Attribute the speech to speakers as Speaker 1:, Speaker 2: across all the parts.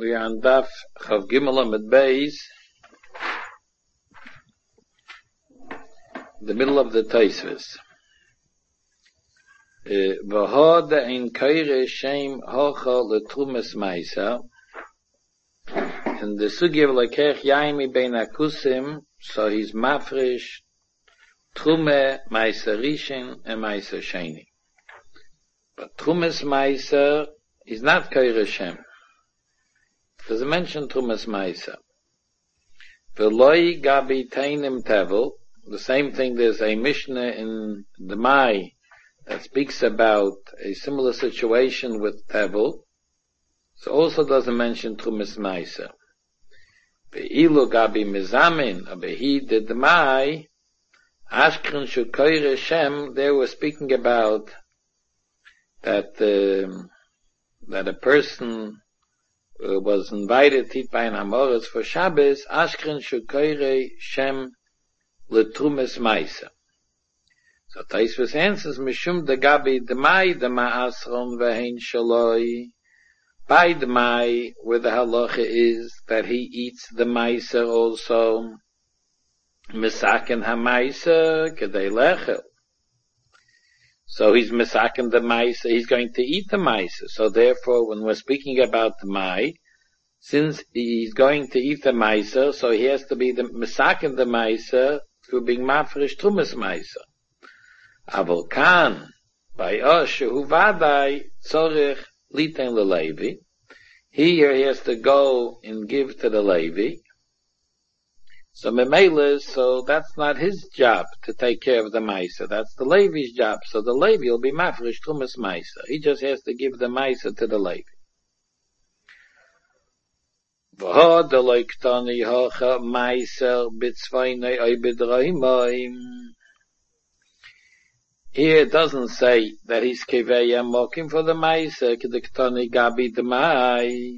Speaker 1: We are on Daf Chav Gimel Amud Beis, the middle of the Tosfos. V'hod ein kaire shem hocha letrumas ma'isa. And the sugi of lekech yaimi bein akusim, so he's mafresh trume ma'isa rishin and ma'isa sheni. But trumas ma'isa is not kaire shem. Doesn't mention Trumas Ma'isa. V'loi gabi tainim tevel. The same thing, there's a Mishnah in the Mai that speaks about a similar situation with tevel. So also doesn't mention Trumas Ma'isa. Ve'ilu gabi mizamin, abehi did the Mai, Ashkren shukoyre Shem, they were speaking about that a person was invited to eat by an Amoritz for Shabbos, Ashkren Shukoyre Shem Letrumes Maisa. So Tosfos answers, Mishum de Gabi Demai Dema Asron Vehein Shaloi. By Demai, where the halacha is that he eats the Maisa also, Misaken HaMaisa Kedei Lechel. So he's misaken the maisa, he's going to eat the maisa. So therefore, when we're speaking about the mai, since he's going to eat the maisa, so he has to be the misaken the maisa through being mafresh trumas maisa. Aval kan, by us, shehu vadai, tzorich liten lelevi. Here he has to go and give to the Levi. So Memele, so that's not his job to take care of the Maisa. That's the Levi's job. So the Levi will be mafresh trumas Maisa. He just has to give the Maisa to the Levi. V'hod loiktani hocha Maiser b'tzvaynei oy b'drahimoim. Here it doesn't say that he's keveya mokim for the Maisa, k'diktani gabi d'mai.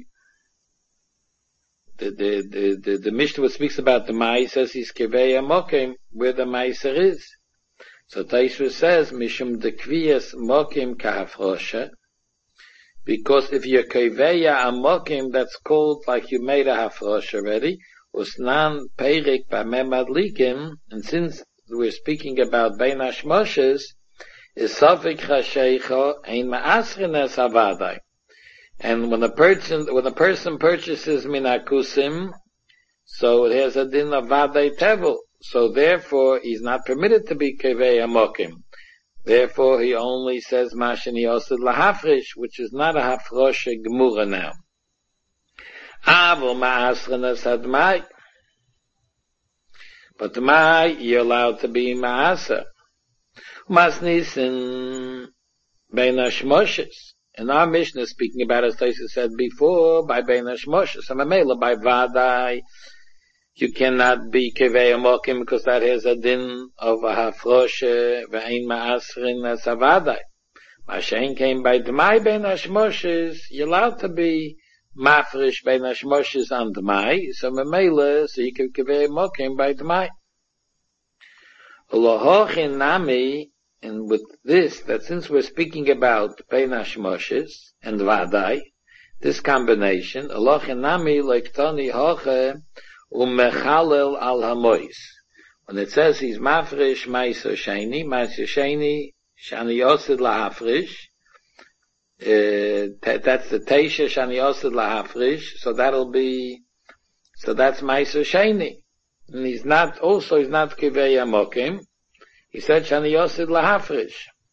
Speaker 1: The Mishnah speaks about the Mai, says he's Keveya Mokim, where the Maiser is. So Tosfos says, Mishum de Kviyas Mokim Kahafrosha, because if you're Keveya Mokim, that's called like you made a Hafrosh already, Usnan Peirik Bamemad Likim, and since we're speaking about Bein Hashmoshes, is Safik Chasheicha Ein Ma'asrin Es Havadai. And when a person purchases minakusim, so it has a din of vadei tevel. So therefore, he's not permitted to be kevei amokim. Therefore, he only says mashani osid lahafrish, which is not a hafrosh gemura now. Avol ma'asrenas admai. But mai, you're allowed to be ma'asa. Masnisin bein hashmoshes. In our Mishnah, speaking about, as Tosfos said before, by Bein Hashmoshes, and Mamela, by Vadai, you cannot be Kevei Amokim, because that has a din of a Hafroshe, Ve'ein Ma'asrin as a Vadai. Mashen came by Dmai Bein Hashmoshes, you're allowed to be Mafresh Bein Hashmoshes on Dmai, so Mamela, so you can Kevei Amokim by Dmai. Ulohochin Nami, and with this, that since we're speaking about Bein Hashmoshes and Vadai, this combination, Allah Nami Leiktani Hoche Umechalel Al Hamois. When it says he's Mafresh Ma'isa Sheni Shani Yosid Lahafrish, that's the Teisha Shani Yosid Lahafrish, so that's Ma'isa Sheni. And he's not Kivei Amokim. He said, Shani Yosid lahafrish.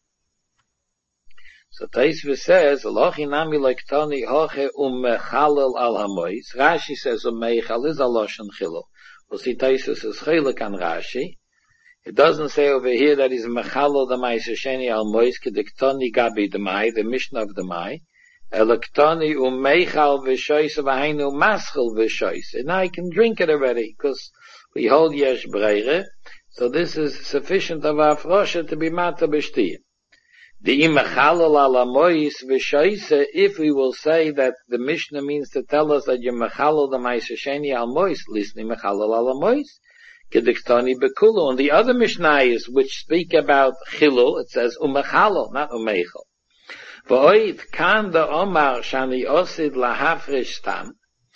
Speaker 1: So Tosfos says, Alochi nami leiktani hoche mechalel al hamois. Rashi says, mechal is a loshen chilul. We'll see Tosfos is chiluk on Rashi. It doesn't say over here that he's mechalel the ma'isa sheni al mois, kediktani gabi demai, the Mishnah of the Mai. Elektani mechal v'shois v'hainu maschel v'shois. And I can drink it already, because we hold yesh breire. So this is sufficient of Afrosha to be mata b'shtiyah. The imachalal ala mois v'shoise, if we will say that the Mishnah means to tell us that you machalal the ma'isa sheni al mois, listen machalal ala mois, kediktani bekulu. And the other Mishnayos which speak about chilul, it says umachalal, not umeichal. V'oid kan the omar shani osid lahafrish stam.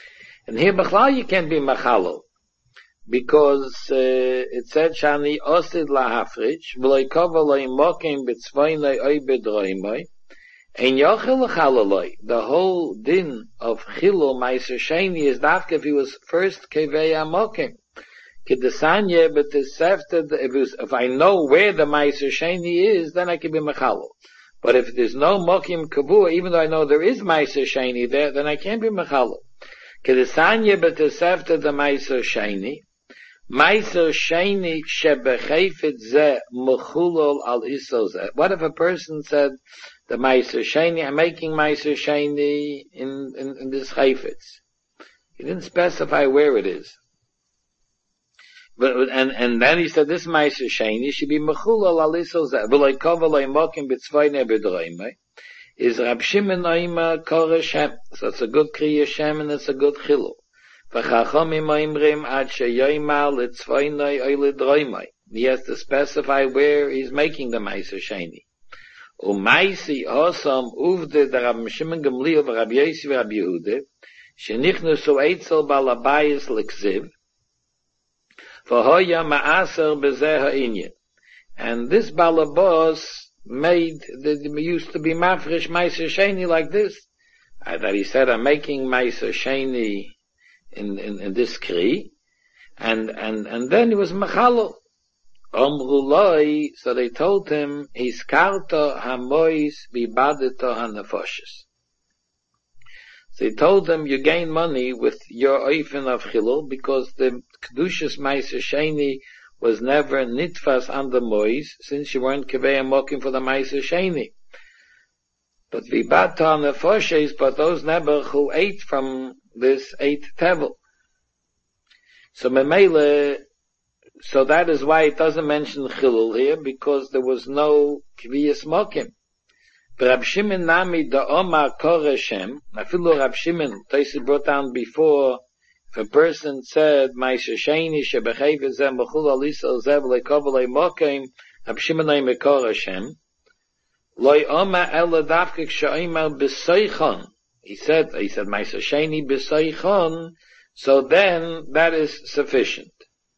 Speaker 1: And here, Bechlal, you can't be Machalo. Because, it said, Shani osid lahafrich, v'loi kova loi mokim b'tzvoinoi oi b'droimoi, ein yochel l'chalaloi. The whole din of Chilul Meiser Sheni is dafka if he was first kevei amokim. Kedesanya, but if I know where the Meiser Sheni is, then I can be Machalo. But if there's no mokim kavua, even though I know there is Meiser Sheni there, then I can't be Machalo. Kedesanya, but the Meiser Sheni. Meiser Sheni shebechayfet zeh mechulol al iso zeh. What if a person said, the Meiser Sheni, I'm making Meiser Sheni in this chayfetz. He didn't specify where it is. But, and then he said, this Meiser Sheni should be mechulol al iso zeh. V'loi kova loi mokim b'tzvoinei b'droimei. Is Rab Shimon Oima Kore Shem. So it's a good Kriya Shem and it's a good Chilul. V'chachomim oimrim ad sheyoimar litzvoinoi oy lidroimoi. He has to specify where he's making the Meiser Sheni. Umaisi osam uvde the Rab Shimon Gamliel v'Rab Yosi v'Rab Yehuda shenichnusu eitzel balabayis l'ksiv v'hoya ma'aser b'zeh ha'inyan. And this balabos used to be mafresh Meiser Sheni like this. That he said, I'm making Meiser Sheni in this kri, and then he was machalo. Omruloi, so they told him, hiskarto hamois bibadeto hanefoshes. So they told him, you gain money with your oifen of Chilul, because the kedushas Meiser Sheni was never nitfas on the mois, since you weren't kevei mokim for the Meiser Sheni. But vibato hanefoshes, but those never who ate from this ate tevel. So memele, so that is why it doesn't mention Chilul here, because there was no kviyas mokim. But Rab Shimon nami da Omar Kore Shem, afilu Rab Shimon, Tosi brought down before, if a person said, Meiser Sheni shebechayv zeh mechul alisa zev lekovale mokim, Rab Shimon nami Kore Shem, loy Omar ela dafkik she'omer b'soichon. He said, Meiser Sheni b'soichon, so then that is sufficient.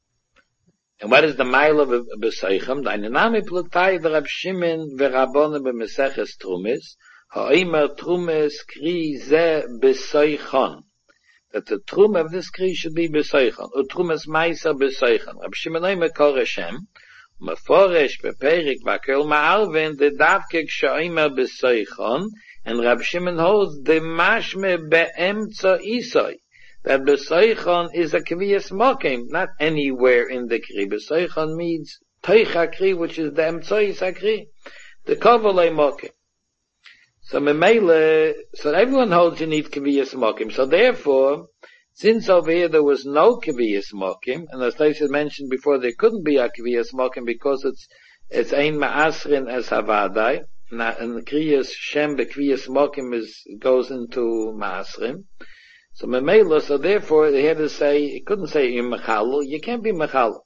Speaker 1: And what is the mile of b'soichon? Da'inami plutai the Rab Shimon v'Rabbanan b'meseches Trumis, ha'omer Trumis kri zeh b'soichon. That the Trum of this kri should be b'soichon, or Trumis Meiser b'soichon. Rab Shimon oimer Kore Shem, Meforesh beperik v'akel ma'arvin, the davkik she'omer b'soichon, and Rab Shimon holds the mashme be'emtza isoi, that b'soichon is a kviyas mokim, not anywhere in the kri. B'soichon means toich kri, which is the emtzois hakri, the kovolei mokim. So memele, so everyone holds you need kviyas mokim. So therefore, since over here there was no kviyas mokim, and as Taisa mentioned before, there couldn't be a kviyas mokim because it's ein ma'asrin as havadai. And the kriyas shem bekviyas mokim goes into ma'asrim. So memela, so therefore they had to say, it couldn't say in mechalo, you can't be mechalo.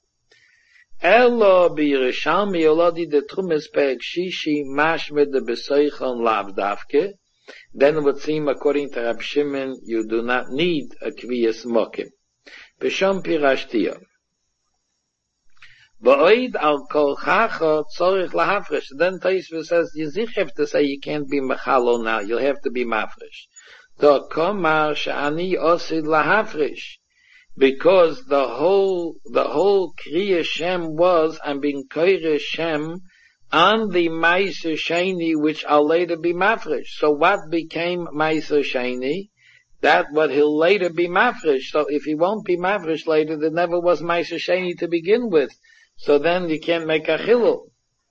Speaker 1: Elo b'Yerushalmi olodi de trumes pe'ek shishi mashmed de besoichon lav davke. Then it would seem, according to Rab Shimon, you do not need a kviyas mokim. B'shom pirashtiyah. Ba'oid al kol chacha tzorich lahafresh. Then Taisva says, you have to say you can't be mechalo now, you'll have to be mafresh. Do komar she'ani osid lahafresh. Because the whole Kriya Shem was, I'm being Koire Shem, on the Meiser Sheni, which I'll later be mafresh. So what became Meiser Sheni? That what he'll later be mafresh. So if he won't be mafresh later, there never was Meiser Sheni to begin with. So then you can't make a chilul.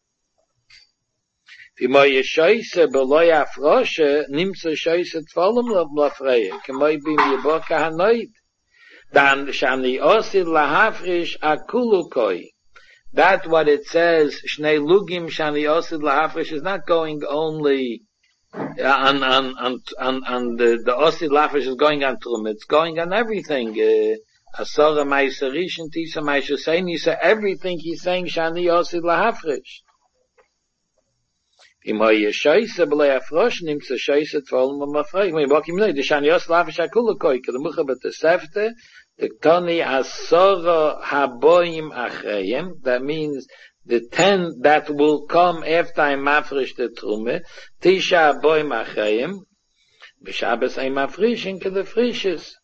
Speaker 1: V'mo yeshoyse b'loy afroshe, nimtze shoyse tvolum lafreya, k'moy bim yiboka hanoid. Dan shani osid lahafrish akulukoi. That what it says, shnei lugim shani osid lahafrish, is not going only on the osid lahafrish is going on Trum, it's going on everything. Asora ma'aser rishon, tisa ma'aser seini, so everything he's saying shani osid lahafrish. Im hoye scheise blei afrosh nimmt ze scheise tvolm ma frag mir wak im ne de shan yos lafish a kule koike de muche bet de sefte de tani asora haboim achrayem. That means the 10 that will come after I mafresh the trume tisha haboim achrayem b'shabes I mafrishin ke the frishes.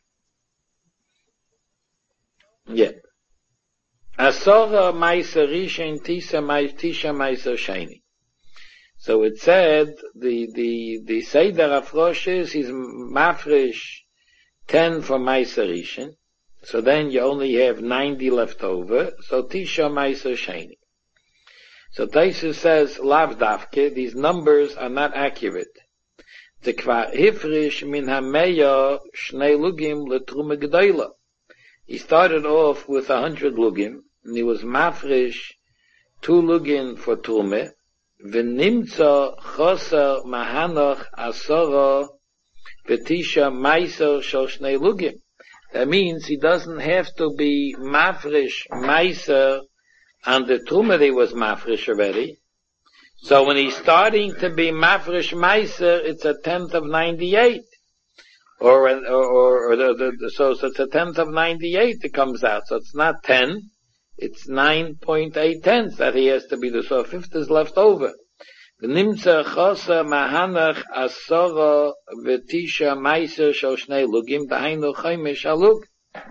Speaker 1: Yeah. Asora meiser rishin tisha meiser sheni. So it said the Seder Afroshes is mafresh 10 for Meiser Rishon. So then you only have 90 left over. So Tisha Meiser Sheni. So Taisus says Lav Davke, these numbers are not accurate. The Kvar Hifrish min hameya shnei lugim letrume gedoyla. He started off with 100 lugim, and he was mafresh 2 lugim for trume. V'nimtza choser mahanoch asora v'tisha meiser shel shnei lugim. That means he doesn't have to be mafresh meiser on the truma that he was mafresh already. So when he's starting to be mafresh meiser, it's a 10th of 98. So it's a 10th of 98 that comes out. So it's not 10. It's 9.8 tenths that he has to be the, so a fifth is left over. V'nimtza chosa mahanach asora v'tisha meiser shel shnei lugim d'hainu chomesh halug.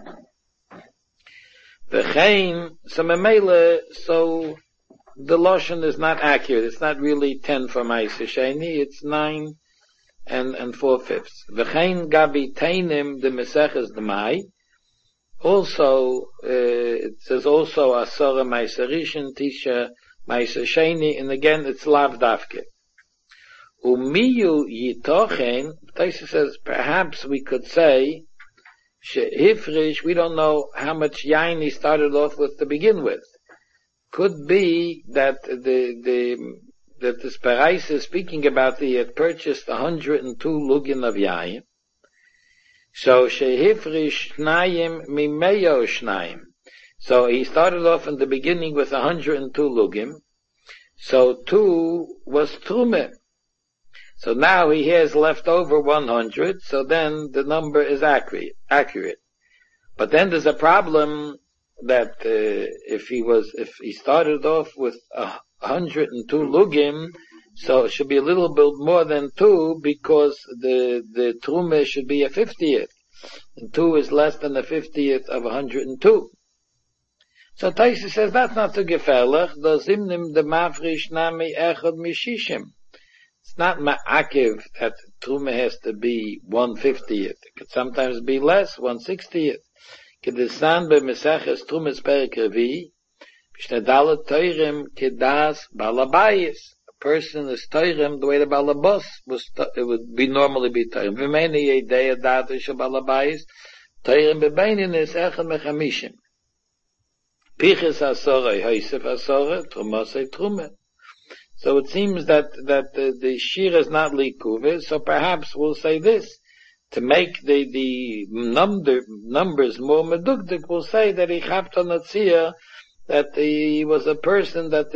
Speaker 1: V'chein, so memele, so the Lashon is not accurate. It's not really 10 for meiser sheni, it's 9 and 4/5. V'chein gabi teinim de meseches d'mai. Also, it says also asora meiser rishon, tisha meiser sheni, and again it's lav davke. Umiyu yitochen, Taisa says perhaps we could say shehifrish, we don't know how much yain he started off with to begin with. Could be that that this Parais is speaking about that he had purchased 102 lugin of yain. So shehifrish shnayim mimeyo shnayim. So he started off in the beginning with 102 lugim. So 2 was trume. So now he has left over 100. So then the number is accurate. But then there's a problem that if he started off with 102 lugim, so it should be a little bit more than 2 because the trume should be a 50th. And 2 is less than a 50th of 102. So Taisa says that's not too gefährlich. Do zimnim de mafrish nami echad mishishim. It's not ma'akiv that trume has to be 150th. It could sometimes be less, 160th. Kedesan be meseches trumes perik revi. B'shnei toirem kedas balabayis. A person is toirem the way the balabos was. It would be normally be toirem. V'meini yedei adatish balabayis. Toirem bebeinin is echad mechamishim. Piches asora, Yosef asora, trumosei trume. So it seems that the shir is not likuve. So perhaps we'll say this to make the numbers more medugdik. We'll say that he chapta natzia, that he was a person that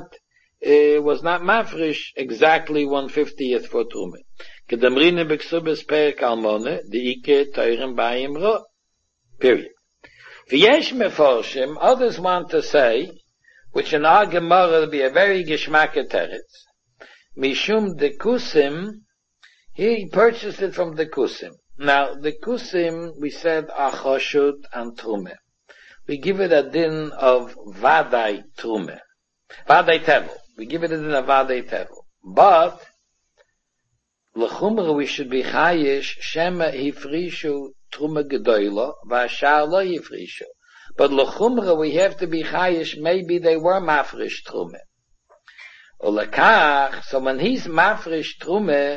Speaker 1: was not mafresh exactly 150th for trume. Kedamrine b'ksubes perik almone, the ike toirem bayim ro. Period. V'yesh meforshim, others want to say, which in our Gemara will be a very geschmacke teretz, mishum de kusim, he purchased it from the kusim. Now, the kusim, we said, achoshut and trume. We give it a din of vadai trume. Vadai tevel. We give it a din of vadai tevel. But, l'chumra we should be chayish, shema hifrishu trume gedoyla, v'ashar lo yifrishu. But l'chumra we have to be chayish, maybe they were mafresh trume. Olekach, so when he's mafresh trume,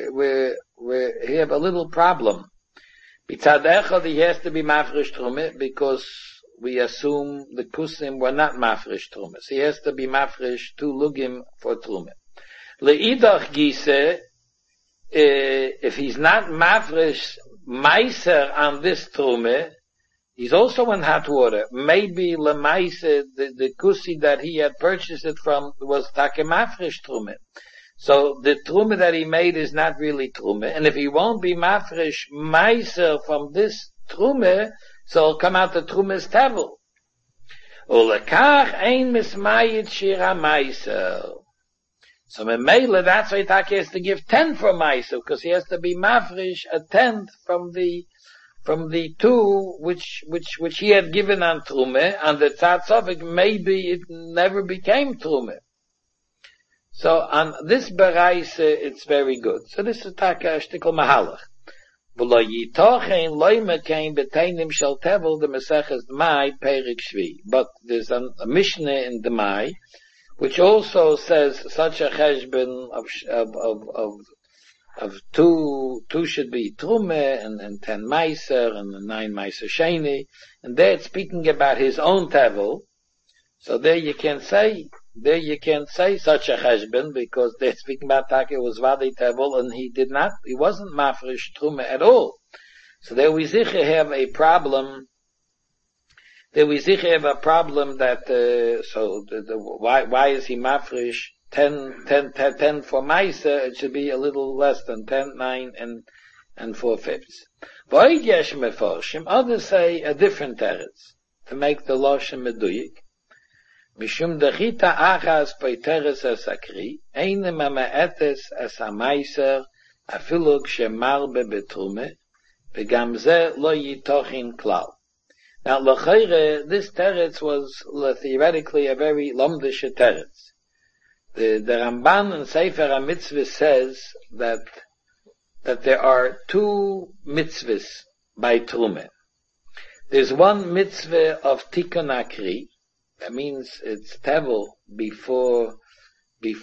Speaker 1: we have a little problem. B'tzad echad he has to be mafresh trume, because we assume the kusim were not mafresh trume. So he has to be mafresh 2 lugim for trume. Le'idach gise, if he's not mafresh meiser on this trume, He's also in hot water. Maybe lemaise, the kusi that he had purchased it from was takemafresh trume. So the trume that he made is not really trume. And if he won't be mafresh meiser from this trume, so it'll come out the trume's tevel. Ulekach ein mismayit shira meiser. So Memele, that's why Taki has to give 10 for meiser, because he has to be mafresh a 10th from the 2 which he had given on trume, and the Tzatzovik, maybe it never became trume. So on this bereich, it's very good. So this is Taka Shtikl Mahalach. V'lo yitochen loime kein beteinim shel tevel the Meseches Mai Perik Shvi. But there's a Mishnah in the Mai, which also says such a cheshbon of two should be trume and 10 meiser and 9 meiser sheni, and there it's speaking about his own tevel. So there you can say such a cheshbon, because they're speaking about Taki was vadi tevel, and he wasn't mafresh trume at all. So there we sicher have a problem. That why is he mafresh 10 for meiser? It should be a little less than 10, 9 and 4/5. V'oid yesh meforshim, others say a different teretz to make the loshem meduyik. Mishum dechita achas poiteres es akri, eine mamaetes es ameiser, afilu kshemarbe betrume, v'gam ze lo yitochin klal. Now, l'chayre, this teretz was theoretically a very lomdish teretz. The Ramban in Sefer HaMitzvah says that there are 2 mitzvahs by Trume. There's one mitzvah of Tikkun Akri. That means it's tevel before you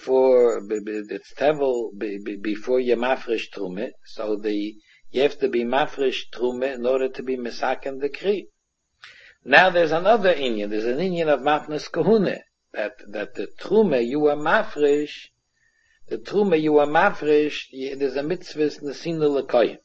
Speaker 1: mafresh Trume. So you have to be mafresh Trume in order to be mesaken the Kri. Now there's another inyan. There's an inyan of matnas kahune, that the trume you are mafresh, there's a mitzvah nesina lekoyim.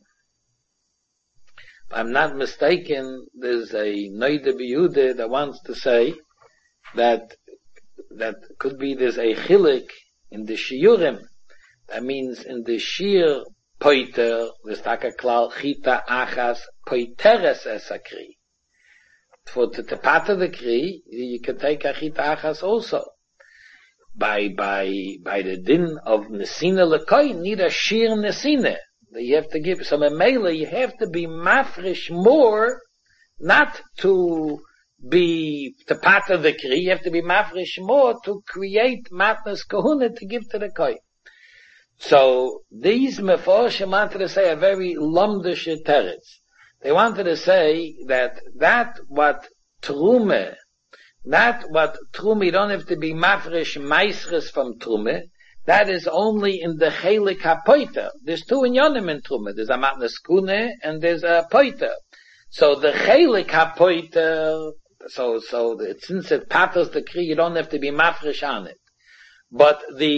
Speaker 1: If I'm not mistaken, there's a Noida B'Yehuda that wants to say that could be there's a chilik in the shiurim. That means in the shir poiter, there's taka klal chita achas poiteres esakri. For the pata the kri, you can take a chita achas also. By the din of nesina lekoy, need a shir nesina. You have to give some emela, you have to be mafresh more, not to pata the kri, you have to be mafresh more to create matnas kahuna to give to the koy. So, these meforshim wanted to say a very lumdish teretz. They wanted to say that what trume, you don't have to be mafresh meisres from trume, that is only in the chelik ha-poiter. There's 2 inyonim in trume. There's a matnas kune and there's a poiter. So the chelik ha-poiter, since it patters the kri, you don't have to be mafresh on it. But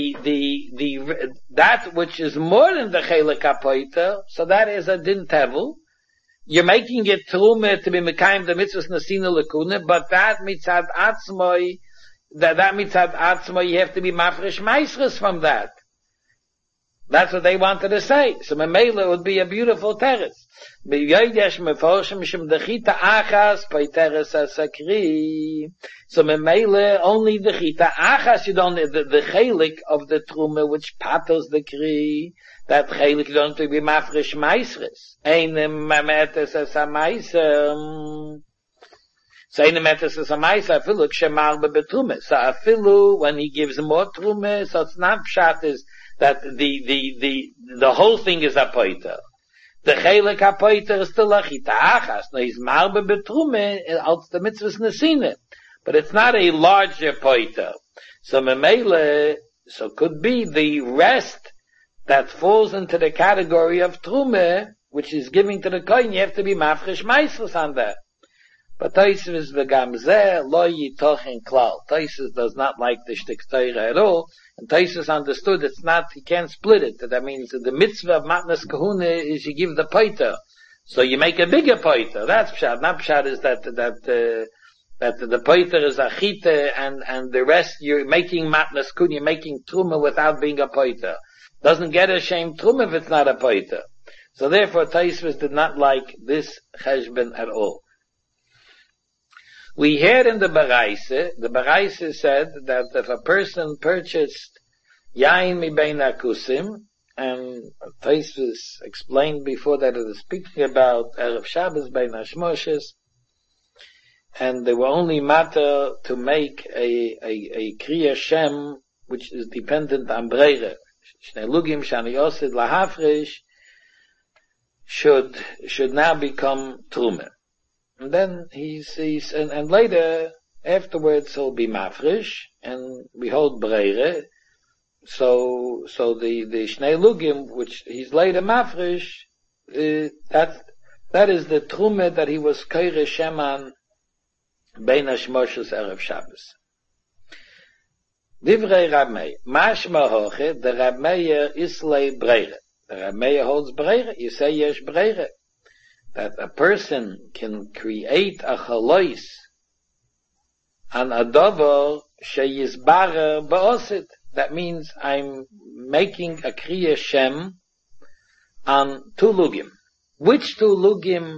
Speaker 1: that which is more than the chelik ha-poiter, so that is a din tevel. You're making it trume to be mekayim the mitzvahs nasina lekune, but that mitzad atzmoi, you have to be mafresh meisres from that. That's what they wanted to say. So memela would be a beautiful teretz. So memela only the chita achas, you don't the chelik of the trume which patters the kri. That chelik you don't have to be mafresh meisres. Einem mametes es a meiser. So afilu, when he gives more trume, so it's not pshat is that the whole thing is a poiter. The chelik a poiter is still a chita achas. No, he's marbe betrume, als the mitzvahs nesine. But it's not a larger poiter. So memele, so could be the rest that falls into the category of trume, which is giving to the kohen, you have to be mafresh meisres on that. But Tosfos v'gam zeh lo yitochin klal. Tosfos does not like the shtik Torah at all, and Tosfos understood it's not, he can't split it. That means the mitzvah of matnas kahuna is you give the poiter, So you make a bigger poiter. That's pshat. Not pshat is that the poiter is a chita and the rest you're making matnas kun, you're making truma without being a poiter. Doesn't get a shame truma if it's not a poiter. So therefore Taisvus did not like this cheshbon at all. We heard in the Baraisa said that if a person purchased yain mi bein akusim, and Taisvus explained before that it is speaking about Erev Shabbos bein hashmoshes, and they were only matter to make a kriya shem which is dependent on breire. Shnei lugim shani yosid lahafrish should now become trume. And then he sees, and later, afterwards, he'll be mafrish, and we hold breire. So the Shnei Lugim, which he's later mafrish, that is the trume that he was kaire sheman bein hashmoshes Erev Shabbos. Divrei Rab Meir, mashma hoche, the Rab Meir islay breire. The Rab Meir holds breire, you say yesh breire. That a person can create a chalois an a davar sheyizbarer ba'osid. That means I'm making a kriya shem on two lugim. Which two lugim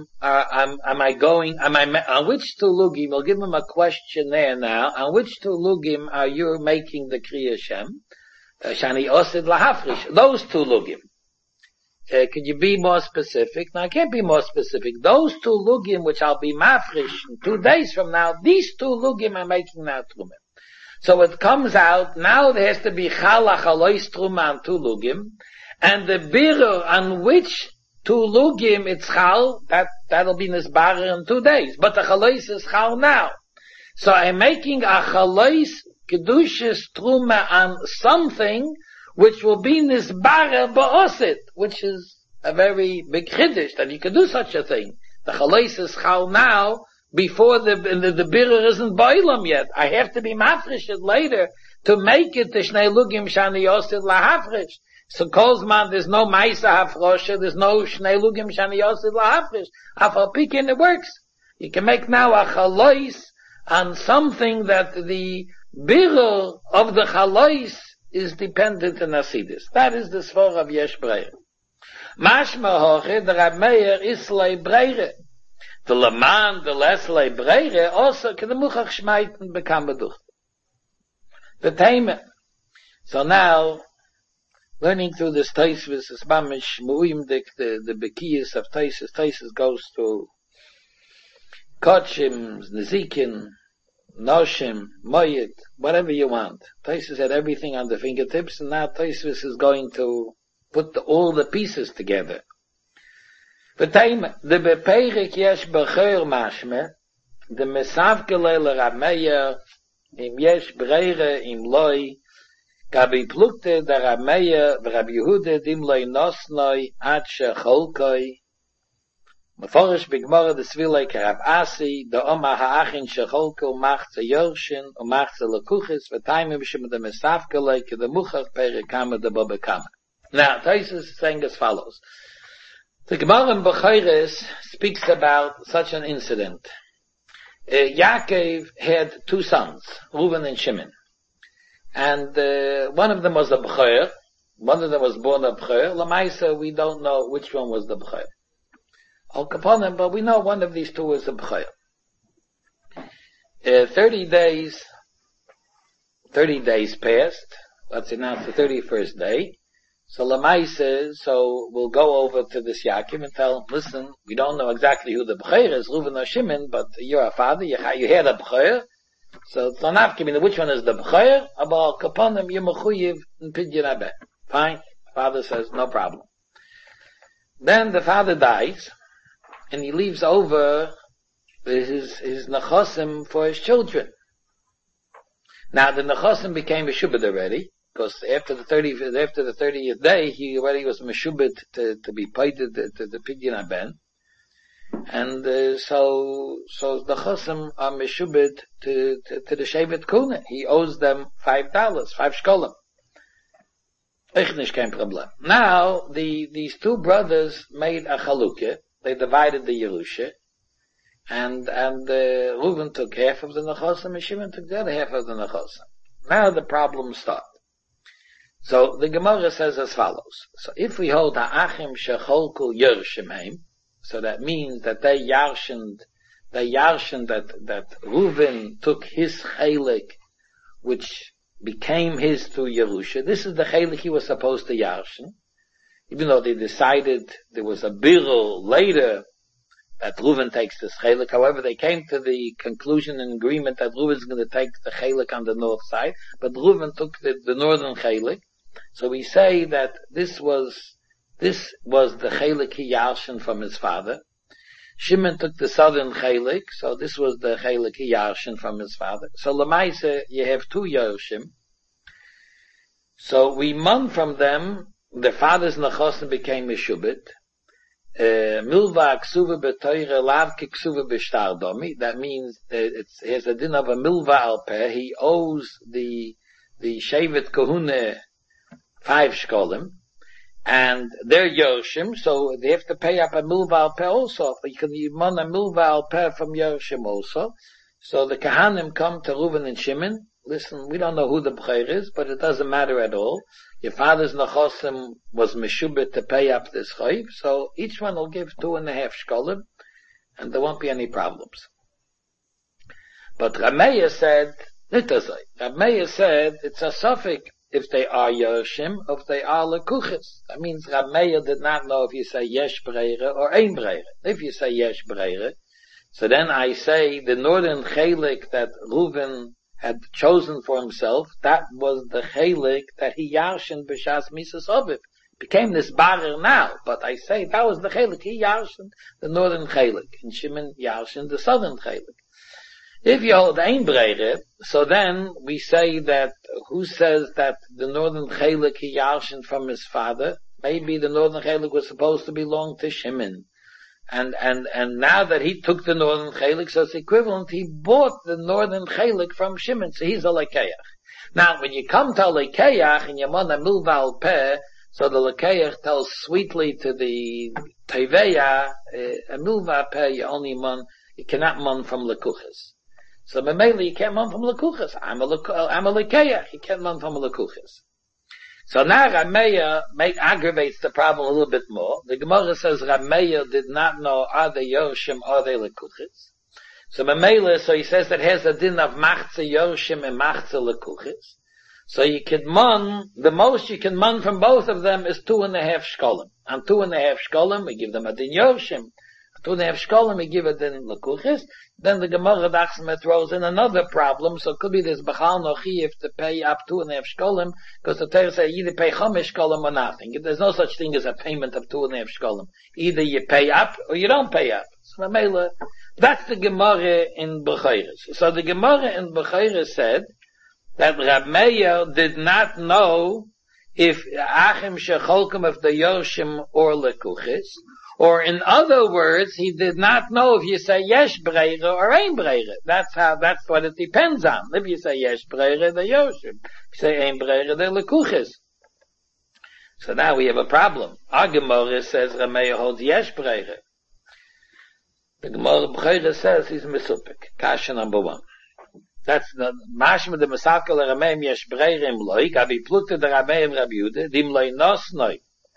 Speaker 1: on which two lugim, we'll give him a questionnaire now, on which two lugim are you making the kriya shem? Shani osid lahafrish. Those two lugim. Could you be more specific? No, I can't be more specific. Those two lugim, which I'll be mafrish 2 days from now, these two lugim are making now truma. So it comes out, now there has to be chalach alois truma on two lugim, and the birur on which two lugim it's chal, that'll be nisbarer in 2 days. But the chalois is chal now. So I'm making a chalois kedushas truma on something which will be nisbarer ba'osit, which is a very big chiddush that you can do such a thing. The chalois is chal now, before the birur isn't boilam yet. I have to be mafresh it later to make it the shnei lugim shani yosid lahafresh. So Kozman, there's no maisa hafrosha, there's no shnei lugim shani yosid lahafresh. Afal pikin, it works. You can make now a chalois on something that the birur of the chalois is dependent on asidus. That is the svar of yesh breire. Mashma hoche, the Rab Meir islay breire. The Laman, the Lesley breire, also can the muchach shmeiten become beducht. The Taima. So now, learning through this Taisvus is mamish muimdik, the bekiyas of Taisus. Taisus goes to Kotchim, Nezikin, Noshim, Moyet, whatever you want. Taisus had everything on the fingertips, and now Taisus is going to put all the pieces together. The beperik yesh b'cheur mashme, the mesavkele l'Rab Meir, im yesh breire im loy, gabi plukte der Rab Meir, v'Rab Yehuda dim loy nosnoi, ad shecholkoi, meforish b'gmora des vilei k'Rab Asi, the oma ha'achin shecholko machze yorshin, o machze lekuchis, v'taimim shem the mesavkele, ke the muchach perikama de bobekama. Now, Taisus is saying as follows. The Gemara in Bechoros speaks about such an incident. Yaakov had 2 sons, Reuven and Shimon. And one of them was the Bechor, one of them was born a Bechor. Lamaisa, we don't know which one was the Bechor. Al Kaponim, but we know one of these 2 was the Bechor. 30 days passed. Let's announce the 31st day. So Lamaisa, so we'll go over to this Yaakov and tell him, listen, we don't know exactly who the Bechor is, Reuven or Shimon, but you're a father, you had a Bechor, so it's not after which one is the Bechor, about Kaponim, you're mechuyev in Pidyon Abed. Fine. Father says, no problem. Then the father dies, and he leaves over his nechosim for his children. Now the nechosim became a shubed already, because after the 30th day, he already was meshubed to be painted to the Pidyon Haben. And so the chosim are meshubed to the Shevet Kuna. He owes them $5, 5 shkolim. Echnish kein problem. Now, these 2 brothers made a chalukah, they divided the Yerusha, and Reuven took half of the Nechosim, and Shimon took the other half of the Nechosim. Now the problems start. So the Gemara says as follows. So if we hold ha'achim shecholku yershim heim, so that means that they yarshened that Reuven took his chelik, which became his through Yerusha. This is the chelik he was supposed to yarshen. Even though they decided there was a birul later that Reuven takes this chelik. However, they came to the conclusion and agreement that Reuven is going to take the chelik on the north side, but Reuven took the northern chelik. So we say that this was the chelik he yarshen from his father. Shimon took the southern chelik, so this was the chelik he yarshen from his father. So lemaisa, you have two yarshim. So we mon from them. The father's nechosim became meshubit. Milva ksuva b'toyre lav kiksuva b'shtar domi. That means it has a din of a milva al peh. He owes the shevet kohune 5 shkolim, and they're Yoshim, so they have to pay up a milva al peh also. You can mon a milva al peh from Yoshim also. So the Kahanim come to Reuven and Shimon. Listen, we don't know who the b'cher is, but it doesn't matter at all. Your father's nechosim was meshubit to pay up this chayv, so each one will give 2.5 shkolim, and there won't be any problems. But Rameya said, Rameya said, it's a suffix if they are Yoshim, or if they are lekuchis. That means Rameya did not know if you say yesh breire or ein breire. If you say yesh breire, so then I say the northern chelik that Reuven had chosen for himself, that was the chelik that he yarshen b'shas misas oviv. Became this barer now, but I say that was the chelik. He yarshen the northern chelik, and Shimon yarshen the southern chelik. If you hold ein breire, so then we say that, who says that the northern chelik he yarshen from his father? Maybe the northern chelik was supposed to belong to Shimon. And now that he took the northern chelik, so it's equivalent, he bought the northern chelik from Shimon, so he's a lekeach. Now, when you come to a lekeach, and you want a milva al peh, so the lekeach tells sweetly to the teveya, a milva al peh, you cannot mon from lekuchas. So memeli, you can't mon from lekuchas. I'm a lekeach, you can't mon from lekuchas. So now Rameya aggravates the problem a little bit more. The Gemara says Rameya did not know are they Yoshim, are they Lekuchis. So Mamela, so he says that has a din of Machze Yoshim and Machze Lekuchis. So you can mon, the most you can mon from both of them is 2.5 shkolim. On 2.5 shkolim, we give them a din Yoshim. 2.5 shkolim, we give a din Lekuchis. Then the Gemara Dachsmet throws in another problem, so it could be this Bechal Nochi if to pay up 2.5 shkolim, because the Torah says either pay 5 shkolim or nothing. There's no such thing as a payment of 2.5 shkolim. Either you pay up or you don't pay up. So that's the Gemara in Bechoros. So the Gemara in Bechoros said that Rab Meir did not know if Achim Shecholkim of the Yoshim or Lekuchis, or in other words, he did not know if you say yesh breire or ein breire. That's what it depends on. If you say yesh breire, the Yoshim. If you say ein breire, the Lekuchis. So now we have a problem. Our Gemara says Rameya holds yesh breire. The Gemara B'chayra says he's mesupik. Kasha number 1. That's the mashma the Masakel Rameim yesh breire im loy. Gabi plukte the Rameim Rabbi Yehuda. Dim loy nos noy.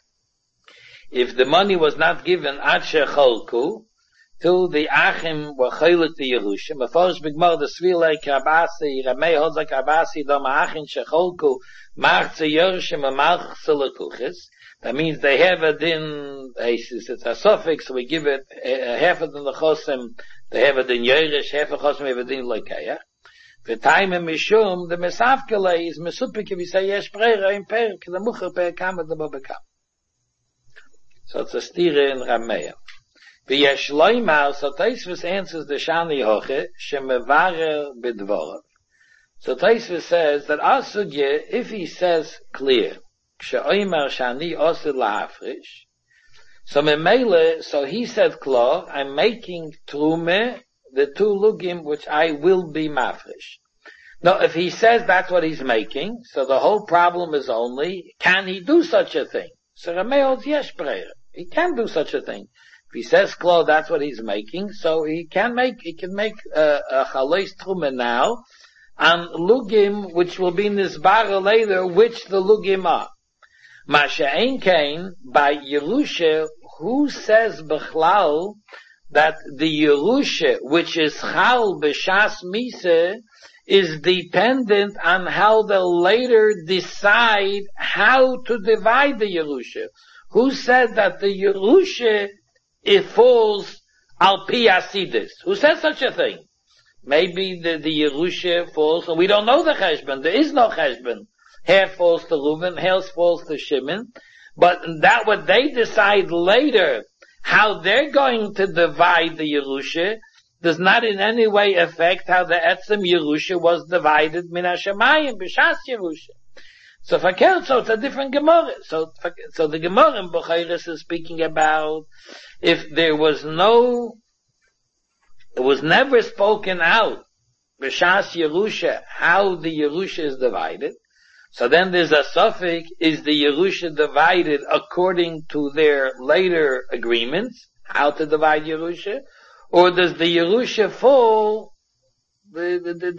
Speaker 1: If the money was not given ad shecholku, till the achim were cholik the Yerushim, before bigmar the svile krabasi, Ramei holds like krabasi dom achim shecholku, martze Yerushim and martze lekuchis. That means they have a din, it's a suffix, so we give it half of the nechosim, they have a din Yerush, half of the nechosim have a din lekeach. The time in Mishum, the mesavkele is mesupik if you say yesh breira in per, the mucher per kamet the bobekam. So it's a stira in Rameya. V'yesh loymar, so Taisvus answers the Shani Hoche, shemevarer b'dvorav. So Taisvus says that Asudye, if he says clear, kshe'oymar shani osir lahafrish, so memele, so he said klar, I'm making trume, the 2 lugim which I will be mafrish. Now, if he says that's what he's making, so the whole problem is only, can he do such a thing? So Rameya holds yesh breira. He can do such a thing. If he says klo, that's what he's making. So he can make a chalois truma now on lugim, which will be nisbara later, which the lugim are. Masha ein kain by Yerusha, who says b'chlal that the Yerusha, which is chal b'shas misa, is dependent on how they'll later decide how to divide the Yerusha. Who said that the Yerusha, it falls al pi asidis? Who says such a thing? Maybe the Yerusha falls, and we don't know the cheshbon. There is no cheshbon. Half falls to Reuven, half falls to Shimon. But that what they decide later, how they're going to divide the Yerusha, does not in any way affect how the Etzem Yerusha was divided min hashamayim b'shas Yerusha. So it's a different Gemara. So the Gemara in Bechayres is speaking about if it was never spoken out b'shas Yerusha how the Yerusha is divided. So then there's a suffix, is the Yerusha divided according to their later agreements, how to divide Yerusha? Or does the Yerusha fall, the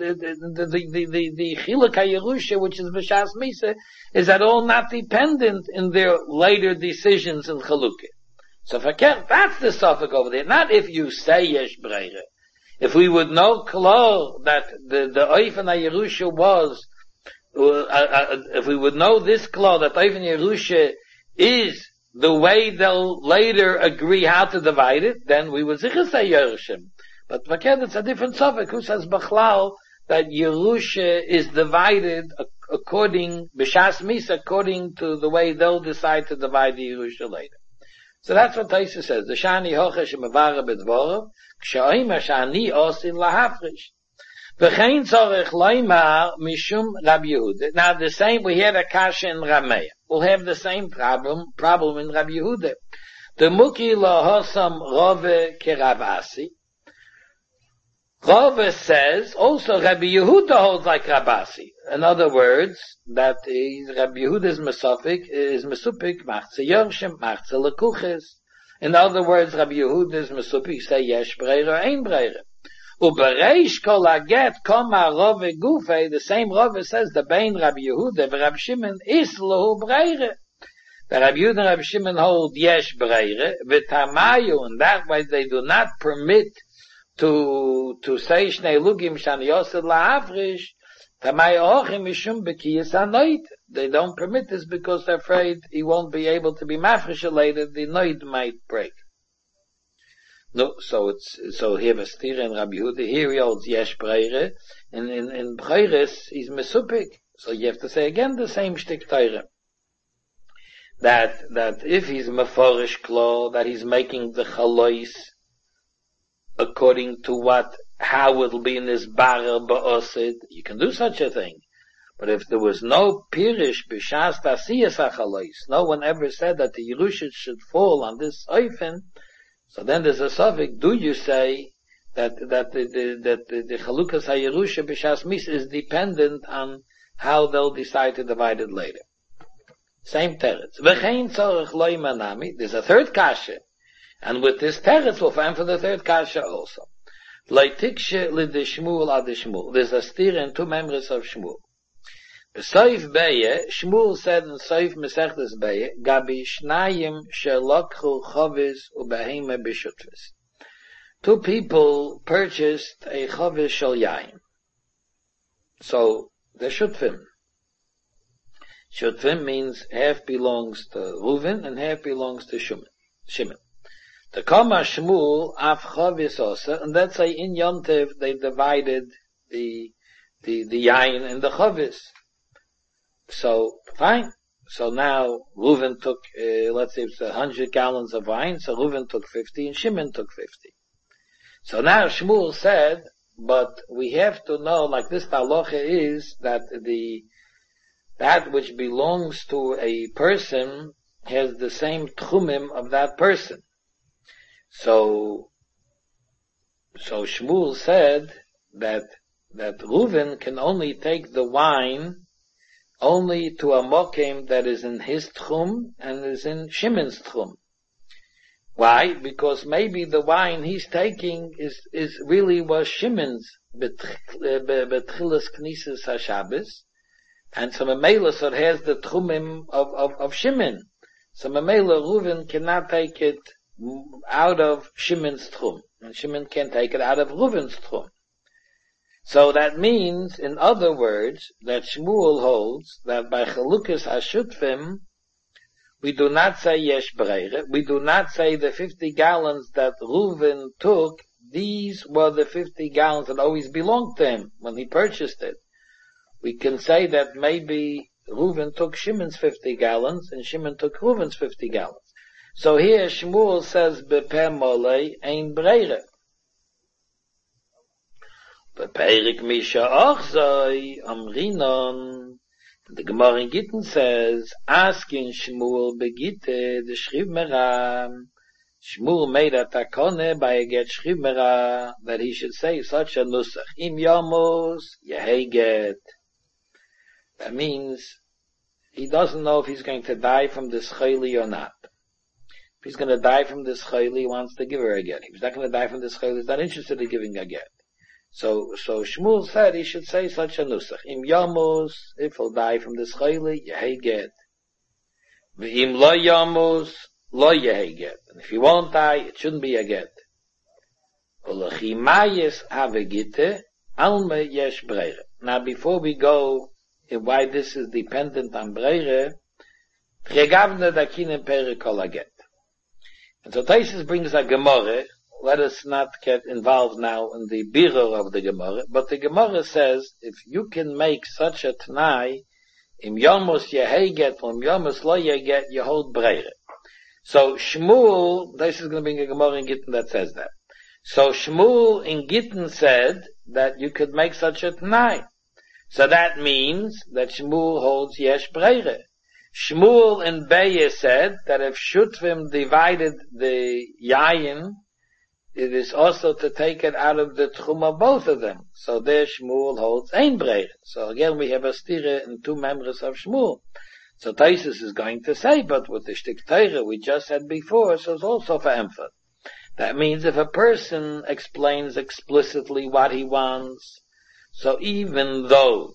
Speaker 1: Chiluk HaYerusha, which is B'Shas Misa, is at all not dependent in their later decisions in Chalukah. So that's the suffix over there. Not if you say Yesh Breira. If we would know Klo, that the Oifen HaYerusha was, if we would know this Klo, that Oifen Yerusha is the way they'll later agree how to divide it, then we would sicher say Yerushim. But it's a different suffix. Who says Bechlal that Yerusha is divided according, B'Shas Misa, according to the way they'll decide to divide the Yerusha later. So that's what Taisa says. The Shani Hochesh Mevara B'Dvorov, K'sha'im Shani Osin Lahafrish. V'chein Tzorech Loimar Mishum Rabbi Yehuda. Now the same, we had a kasha in Rameya. We'll have the same problem in Rabbi Yehuda. The Muki Lohosam Rove Keravasi. Rove says, also Rabbi Yehuda holds like Rabasi. In other words, that Rabbi Yehuda's Mesopik is Mesupik, Machze Yorshim, Machze Lekuches. In other words, Rabbi Yehuda's Mesupik say Yesh Breira, Ein Breira. Ubereish kol aget koma Rove Gufe, the same Rove says the Bein Rabbi Yehuda and Rabbi Shimon is Lohu Breire. The Rabbi Yehuda and Rabbi Shimon hold Yesh Breire, V'tamayu, and that way they do not permit to say Shnei Lugim Shani Yosef La'avrish, Tamayu Ochim Mishum Bekiyas Anoit. They don't permit this because they're afraid he won't be able to be mafresh later, the Noid might break. No, so here was Tira and Rabbi Yehuda, here he holds Yesh Breire, and in Breires he's Mesupik. So you have to say again the same shtik Torah. That if he's Meforish Klo, that he's making the Chalois according to how it'll be in this Barer Ba'osid, you can do such a thing. But if there was no Pirish B'Shas Tasiyas HaChalois, no one ever said that the Yerusha should fall on this Oifen, so then there's a suffix, do you say that the Chalukas HaYerusha B'Shas Mis is dependent on how they'll decide to divide it later? Same teretz. V'chein tzorech lo imanami, there's a third kasha. And with this teretz we'll find for the third kasha also. Leitikshe l'dishmul adishmul. There's a stir in two members of Shmuel. B'soif Beye, Shmuel said in Soif Mesechtes Beye, Gabi Shnayim shelokchu chovis ubehema b'shutvis. Two people purchased a chovis shel yain. So, they're shutvim. Shutvim means half belongs to Reuven and half belongs to Shimon. The Kama Shmuel af chovis osa, and that's say in Yontev they divided the yain and the chovis. So, fine. So now, Reuven took, let's say it's 100 gallons of wine, so Reuven took 50 and Shimon took 50. So now Shmuel said, but we have to know, like this halacha is, that that which belongs to a person has the same tchumim of that person. So Shmuel said that Reuven can only take the wine only to a mokem that is in his tchum and is in Shimon's tchum. Why? Because maybe the wine he's taking is really was Shimon's betchilas knisas haShabbos, and so Mamela so it has the tchumim of Shimon. So Mamela Reuven cannot take it out of Shimon's tchum, and Shimon can't take it out of Reuven's tchum. So that means, in other words, that Shmuel holds that by Chalukas HaShutfim, we do not say Yesh Breire, we do not say the 50 gallons that Reuven took, these were the 50 gallons that always belonged to him when he purchased it. We can say that maybe Reuven took Shimon's 50 gallons and Shimon took Reuven's 50 gallons. So here Shmuel says, Beper Molei Ein Breire. Beperik Misha Ochzoi Amrinon. The Gemara in Gittin says, asking Shmuel Begitte, the Shribmera. Shmuel made a takone by a get Shribmera that he should say such a nusach. Im Yamos Yehei get. That means he doesn't know if he's going to die from this chayli or not. If he's going to die from this chayli, he wants to give her a get. If he's not going to die from this chayli, he's not interested in giving a get. So Shmuel said he should say such a nusach. Im Yamos, if he'll die from this chayli, Yehei get. V'im lo Yamos, lo Yehei get. And if he won't die, it shouldn't be a get. Olachimayes havegite, alme yesh breire. Now before we go in why this is dependent on breire, Chegavne dakinen pere kol aget. And so Taisus brings a Gemara. Let us not get involved now in the birur of the Gemara, but the Gemara says, if you can make such a t'nai, im yomos yehei get, im yomos lo yehei get, you hold breire. So Shmuel, this is going to bring a Gemara in Gittin that says that. So Shmuel in Gittin said that you could make such a t'nai. So that means that Shmuel holds yesh breire. Shmuel in Beye said that if Shutvim divided the yayin, it is also to take it out of the tchum of both of them. So there Shmuel holds ein breire. So again we have a stira in two members of Shmuel. So Taisus is going to say, but with the shtik Torah we just said before, so it's also for emphasis. That means if a person explains explicitly what he wants, so even though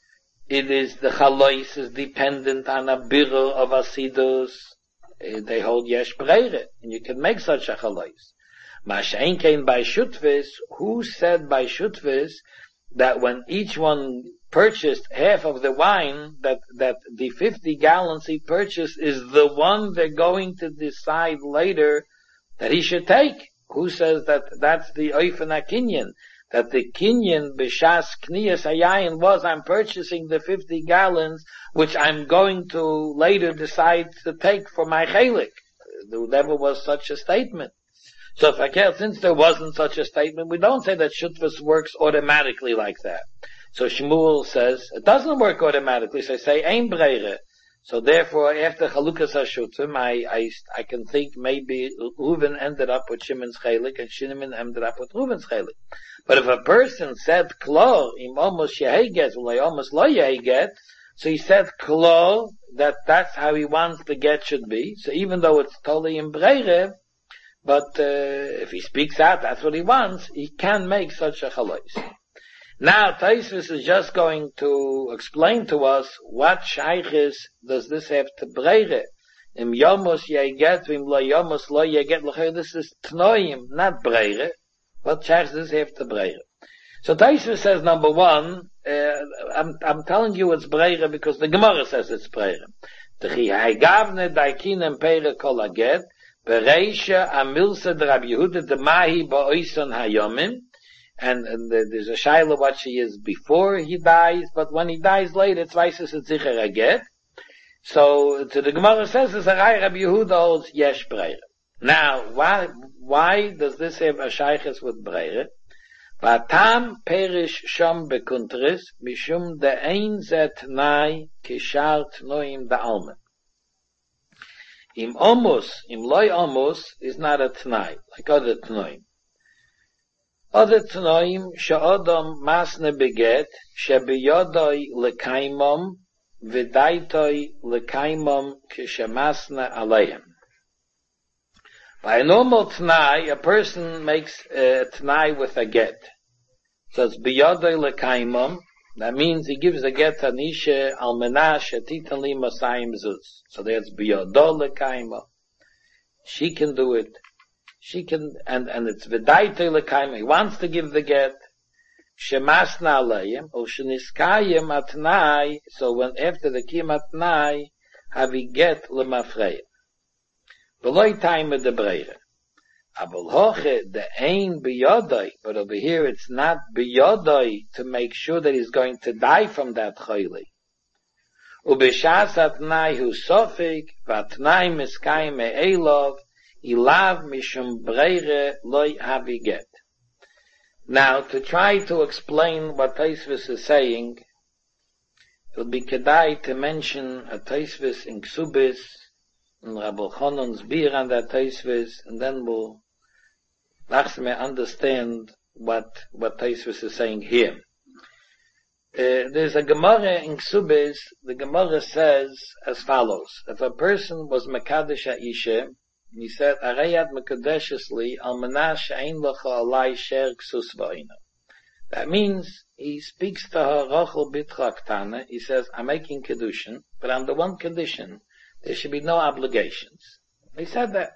Speaker 1: it is the chalois is dependent on a birur of asidus, they hold yesh breire, and you can make such a chalois. Masha'en came by Shutvis, who said by Shutvis that when each one purchased half of the wine, that the 50 gallons he purchased is the one they're going to decide later that he should take? Who says that that's the Oifen HaKinyan? That the Kinyan B'shas Kniyas Hayayin was, I'm purchasing the 50 gallons, which I'm going to later decide to take for my chelik. There never was such a statement. So since there wasn't such a statement, we don't say that Shutvus works automatically like that. So Shmuel says, it doesn't work automatically, so I say, Ein Breire. So therefore, after Chalukas HaShutvim, I can think maybe Reuven ended up with Shimon's chelik, and Shimon ended up with Reuven's chelik. But if a person said, Klo, im almost Yehei get, almost lo Yehei get, so he said, Klo, that's how he wants the get should be. So even though it's totally in Breire, but if he speaks out, that's what he wants, he can make such a chalois. Now, Taisus is just going to explain to us what shaykhis does this have to breire. Im yomos yeget, vim lo yomos lo yeget, this is tnoim, not breire. What shaykhis does this have to breire? So Taisus says, number one, I'm telling you it's breire because the Gemara says it's breire. T'chi haigavne daikinem peire kol aget, Bereisha amilsa de Rabbi Yehuda de mahi ba'oison hayomim, and there's a shaila what she is before he dies, but when he dies later, it's weises et zicher aget. So to the Gemara says, "Is a Rabbi Yehuda holds yesh breire." Now, why does this have a shayches with breire? Vatam perish sham bekuntris mishum de ein zet nai kishar tnoim da almen. Im loy omos is not a t'nai, like other t'noim. Other t'noim, she'odom masne beget, she'biyodoi lekaimom, v'daitoi lekaimom kishemasne aleim. By a normal t'nai, a person makes a t'nai with a get. So it's biyodoi lekaimum. That means he gives a get to Nisha al menash etitan li masayim zuz. So that's biyodoi lekaimum. She can do it. She can, and it's v'daitoi lekaimum. He wants to give the get. Shemasna alayim, or sheniskayim atnai. So when after the kim atnai, have he get lemafreya. Beloy time of the breire. Abul hoche the ain biyodai, but over here it's not biyodai to make sure that he's going to die from that chayli. Ubishas atnai hu sofik, vatnai miskayim me'elov, ilav mishum breire loy haviget. Now, to try to explain what Taisvis is saying, it would be kedai to mention a Taisvis in Ksubis, and Rabbi Chonon's beer on that Taisvis, and then we'll understand what Taisvis is saying here. There's a Gemara in Ksubis. The Gemara says as follows: if a person was Mekadesh Ha'isha, he said, Arayat Mekadeshesli al menash ein locha alai sher ksus v'oina. That means he speaks to her Rachel Bitra Ktana. He says, I'm making Kedushin, but on the one condition, there should be no obligations. He said that.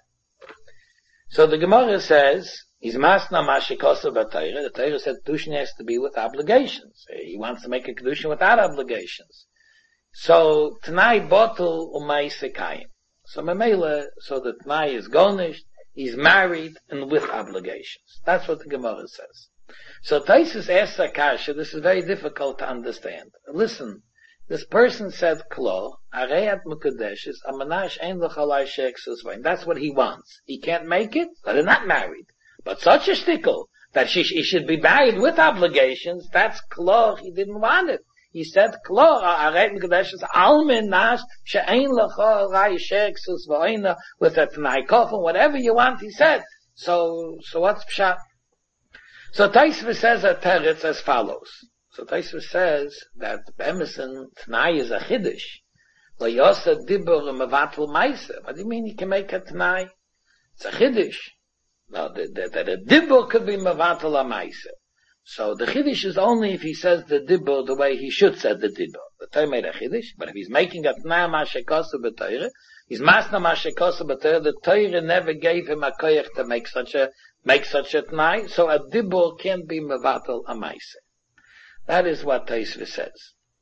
Speaker 1: So the Gemara says, he's masna mashikosa b'Torah. The Torah said Kedushin has to be with obligations. He wants to make a Kedushin without obligations. So, Tanai botel u'ma'aseh kayim. So Mamela, so the T'nai is garnished, he's married and with obligations. That's what the Gemara says. So Taisus asks Akasha, this is very difficult to understand. Listen, this person said Klo, Areyat Mukadeshes, Amanash Ein L'chalai Sheksus Vain. That's what he wants. He can't make it, but they're not married. But such a shtickle, that he should be married with obligations, that's Klo, he didn't want it. He said, "Klar, Arayat Mekadeshes al menash she'ein lecha rai sheksus v'oina with a t'nai kofel, whatever you want." He said. So what's pshat? So Taisva says a teretz as follows. So Taisva says that Bemison t'nai is a chiddush. Lo yosa dibur mevatel ma'aseh. What do you mean he can make a t'nai? It's a chiddush. No, that a dibur could be mevatel a ma'aseh. So the chiddush is only if he says the dibur the way he should say the dibur. The Torah made a chiddush, but if he's making a t'nai ma'ashekosa b'Torah, he's masna ma'ashekosa b'Torah. The Torah never gave him a koyach to make such a t'nai, so a dibur can't be mevatel a ma'aseh. That is what Taisvis says.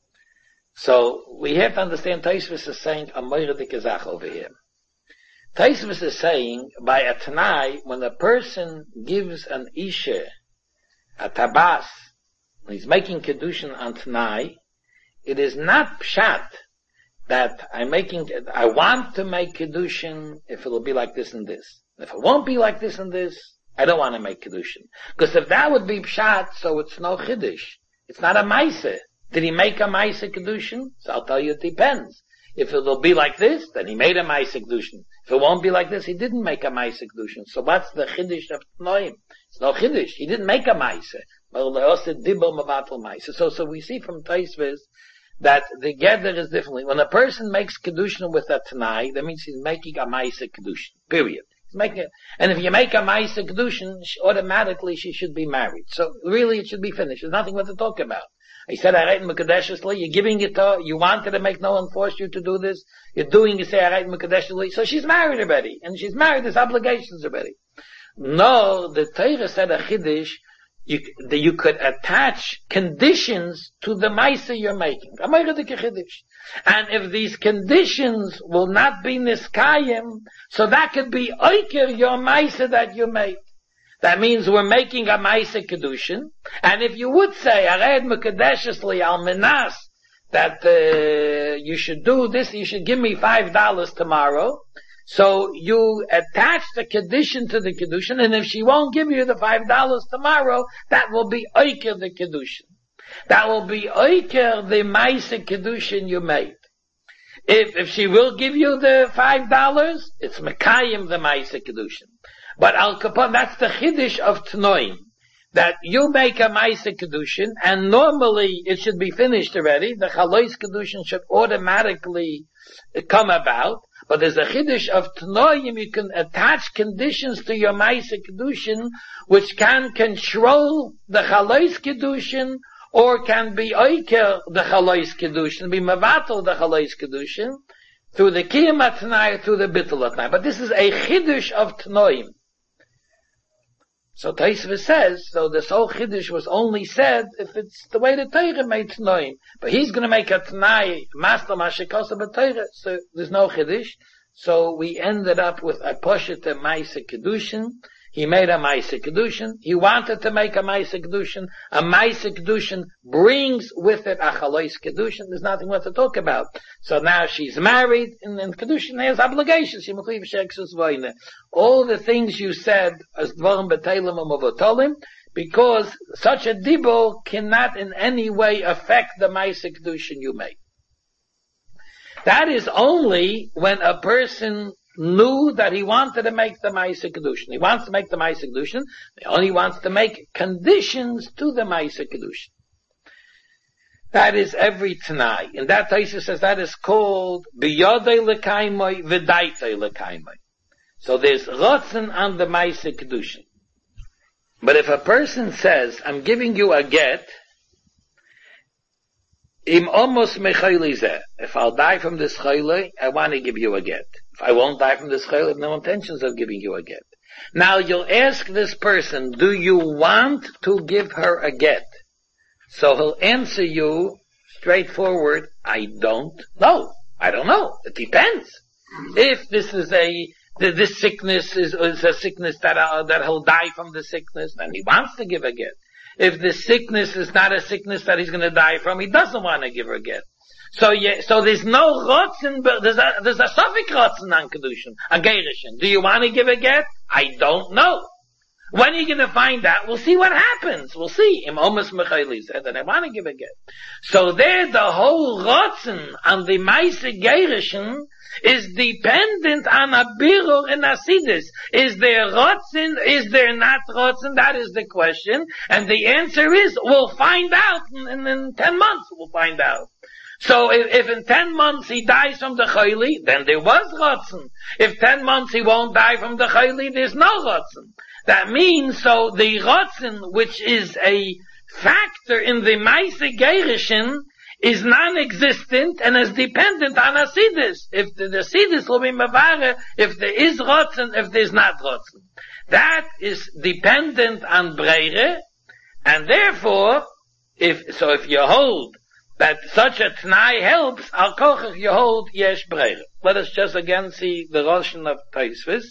Speaker 1: So we have to understand Taisvis is saying a moiridik zach over here. Taisvis is saying by a t'nai, when a person gives an isha a tabas, when he's making kedushin on t'nai, it is not pshat that I want to make kedushin if it'll be like this and this. If it won't be like this and this, I don't want to make kedushin. Because if that would be pshat, so it's no chiddush. It's not a ma'aseh. Did he make a ma'aseh kedushin? So I'll tell you it depends. If it'll be like this, then he made a ma'aseh kedushin. If it won't be like this, he didn't make a ma'aseh kedushin. So what's the chiddush of t'noim? It's no chiddush. He didn't make a ma'aseh. So we see from Taisvis that the gather is differently. When a person makes kedushin with a t'nai, that means he's making a ma'aseh kedushin. Period. He's making it. And if you make a ma'aseh kedushin, automatically she should be married. So really it should be finished. There's nothing what to talk about. He said, Arayat Mekadeshesli, you're giving it to her, you wanted to make no one force you to do this, you're doing, you say Arayat Mekadeshesli, so she's married already, and she's married, there's obligations already. No, the Torah said a chiddush, you could attach conditions to the ma'aseh you're making. And if these conditions will not be niskayim, so that could be oiker your ma'aseh that you make. That means we're making a ma'aseh kedushin, and if you would say Arayat Mekadeshesli al menas that you should do this, you should give me $5 tomorrow. So you attach the condition to the kedushin, and if she won't give you the $5 tomorrow, that will be oiker the kedushin. That will be oiker the ma'aseh kedushin you made. If she will give you the $5, it's mekayim the ma'aseh kedushin. But al kapon, that's the chiddush of t'noim, that you make a ma'aseh kedushin, and normally it should be finished already. The chalois kedushin should automatically come about. But there's a chiddush of Tnoim, you can attach conditions to your Maisa Kedushin, which can control the Chalois Kedushin, or can be oiker the Chalois Kedushin, be Mavatal the Chalois Kedushin, through the Kiyam HaTnai, through the Bittul HaTnai. But this is a chiddush of Tnoim. So Tosfos says, so this whole chiddush was only said if it's the way the Torah made Tnoim. But he's going to make a Tnai, Master Mashikosa B'Torah, so there's no chiddush. So we ended up with a Poshet Maisa Kedushin. He made a Maisa Kedushin. He wanted to make a Maisa Kedushin. A Maisa Kedushin brings with it a Chalois Kedushin. There's nothing more to talk about. So now she's married, and in Kedushin has obligations. All the things you said as Dvarim B'Teilim U'Mavotolim, because such a Dibur cannot in any way affect the Maisa Kedushin you make. That is only when a person knew that he wanted to make the Maisa Kedushin. He wants to make the Maisa Kedushin. He only wants to make conditions to the Maisa Kedushin. That is every Tanai. And that Tosfos says that is called B'yodei L'kaimoi V'daitei L'kaimoi. So there's Rotzen on the Maisa Kedushin. But if a person says, I'm giving you a get, Im almost mechayli zeh. If I'll die from this chayli, I want to give you a get. If I won't die from this chayli, I have no intentions of giving you a get. Now you'll ask this person, do you want to give her a get? So he'll answer you straightforward, I don't know. I don't know. It depends. If this is this sickness is a sickness that he'll die from the sickness, then he wants to give a get. If the sickness is not a sickness that he's going to die from, he doesn't want to give her a get. So there's no rotzen, but there's a suffix rotzen on Kedushin, a gerishin. Do you want to give a get? I don't know. When are you going to find out? We'll see what happens. We'll see. Im omas mechayli said that I want to give a get. So there, the whole rotzen on the Maisa gerishin is dependent on a birur and asidus. Is there rotzen? Is there not rotzen? That is the question. And the answer is, we'll find out in 10 months. We'll find out. So if in 10 months he dies from the chayli, then there was rotzen. If 10 months he won't die from the chayli, there's no rotzen. That means, so the rotzen, which is a factor in the Maisa gerishin, is non-existent and is dependent on asidus. If the asidus will be mavare, if there is rotzen, if there's not rotzen. That is dependent on breire, and therefore, if you hold that such a t'nai helps, al kochach you hold yesh breire. Let us just again see the Roshan of Tosfos.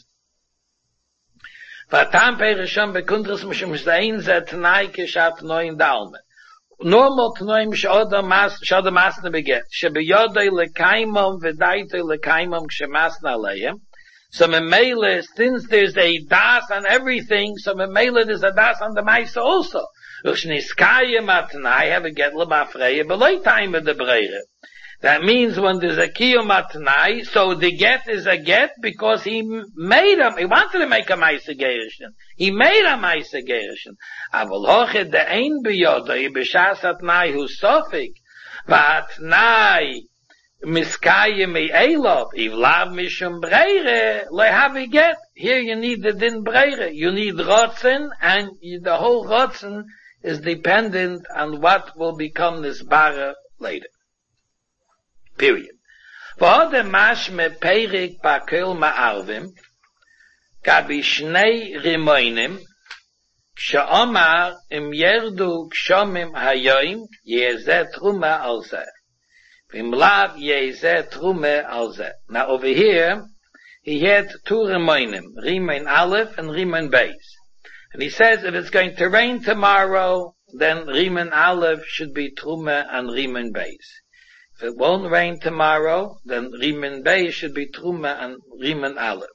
Speaker 1: Vatam perishon bekundres mishum zein ze t'nai kishat noin dalme. Normal t'noim shada masna beget. Shebeyodei lekaimam v'daitei lekaimam kshemasna aleim. So memele, since there's a das on everything, so memele there's a das on the Maisa also. Uchniskaya matnai have a get lebafreya belay time of the breire. That means when there's a kiyum matnai, so the get is a get because he wanted to make a Maisa gerishin. He made a Maisa gerishin. Avol hochet de ein biyodai b'shas atnai hu sofik v'atnai miskayim me'elov ivlav mishum breire lehavi get. Here you need the din breire. You need rotzen, and the whole rotzen is dependent on what will become this bara later. Period. V'hodem mashme peirik bakel ma'arvim kabi shnei rimoinim kshe'omar im yerdu kshomim hayoim yezeh truma al zeh v'im lav yezeh truma al zeh. Now over here he had two rimoinim, rimoin aleph and rimoin beis, and he says if it's going to rain tomorrow, then rimoin aleph should be truma and rimoin beis. If it won't rain tomorrow, then Riemann Beis should be Truma and Riemann Aleph.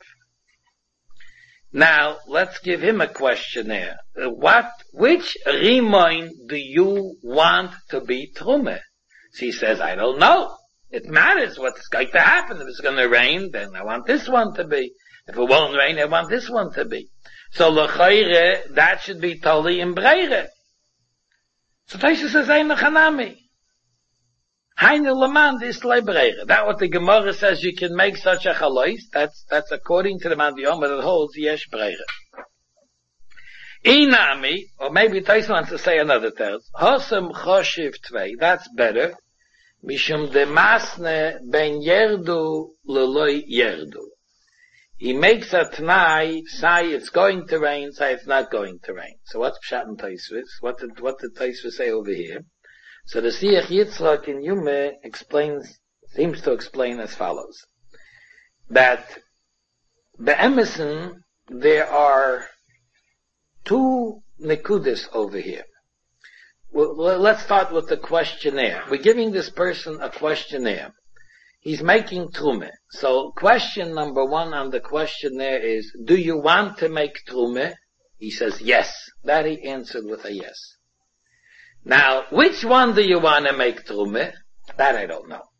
Speaker 1: Now, let's give him a questionnaire. Which Riemann do you want to be Truma? So he says, I don't know. It matters what's going to happen. If it's going to rain, then I want this one to be. If it won't rain, I want this one to be. So L'chayre, that should be Toli and Breire. So Tosfos says, Ein Chanami. Heine Laman is lebreire. That what the Gemara says you can make such a chalois. That's according to the man the Yom, but it holds yesh breire. Inami, or maybe Tais wants to say another tale. Hosem choshiv tvei. That's better. Mishum de masne ben yerdu leloi yerdu. He makes a t'nai, say it's going to rain, say it's not going to rain. So what's Pshat in Taisvis? What did Taisvis say over here? So the Siach Yitzchak in Yume seems to explain as follows. That be'emesen, there are two nekudis over here. Well, let's start with the questionnaire. We're giving this person a questionnaire. He's making Trumeh. So question number one on the questionnaire is, do you want to make Trumeh? He says yes. That he answered with a yes. Now, which one do you want to make Trumeh? That I don't know.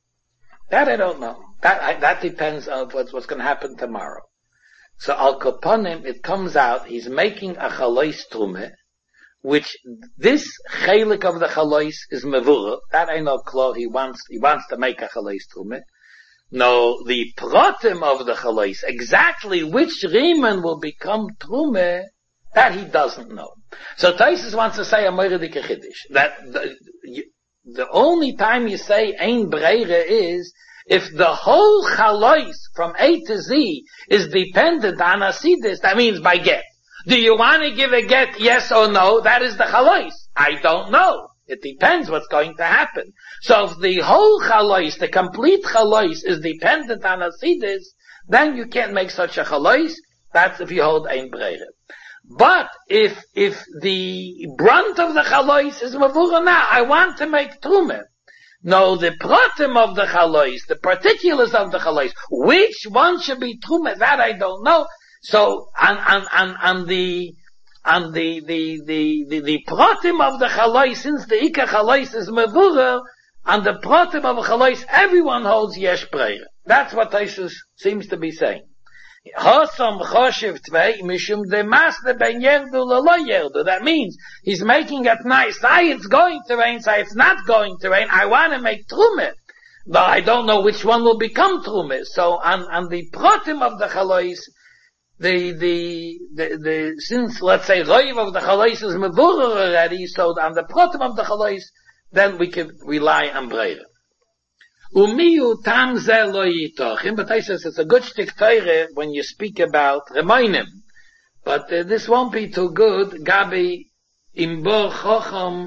Speaker 1: That depends on what's going to happen tomorrow. So al koponim, it comes out, he's making a chalois Trumeh, which this chelik of the chalois is mevurah. That I know klar, he wants to make a chalois Trumeh. No, the pratim of the chalois, exactly which riemen will become Trumeh, that he doesn't know. So Taisus wants to say a moiridik chiddush, that the only time you say ein breire is if the whole chalois from A to Z is dependent on asidus, that means by get. Do you want to give a get, yes or no? That is the chalois. I don't know. It depends what's going to happen. So if the whole chalois, the complete chalois, is dependent on asidus, then you can't make such a chalois. That's if you hold ein breire. But if the brunt of the chalois is mavura now, I want to make trumeh. No, the pratim of the chalois, the particulars of the chalois, which one should be trumeh, that I don't know. So on the pratim of the chalois, since the ikar chalois is mavura, on the pratim of the chalois, everyone holds yesh breire. That's what Taisus seems to be saying. That means he's making it nice. Say it's going to rain, say it's not going to rain. I want to make trumeh, but I don't know which one will become trumeh. So on the pratim of the chalois, the since let's say roiv of the chalois is mevurah already, so on the pratim of the chalois, then we can rely on breire. Umiyu tam ze lo yitochim, but I says it's a good shtik teire when you speak about remoinim. But this won't be too good. Gabi imbo chochem,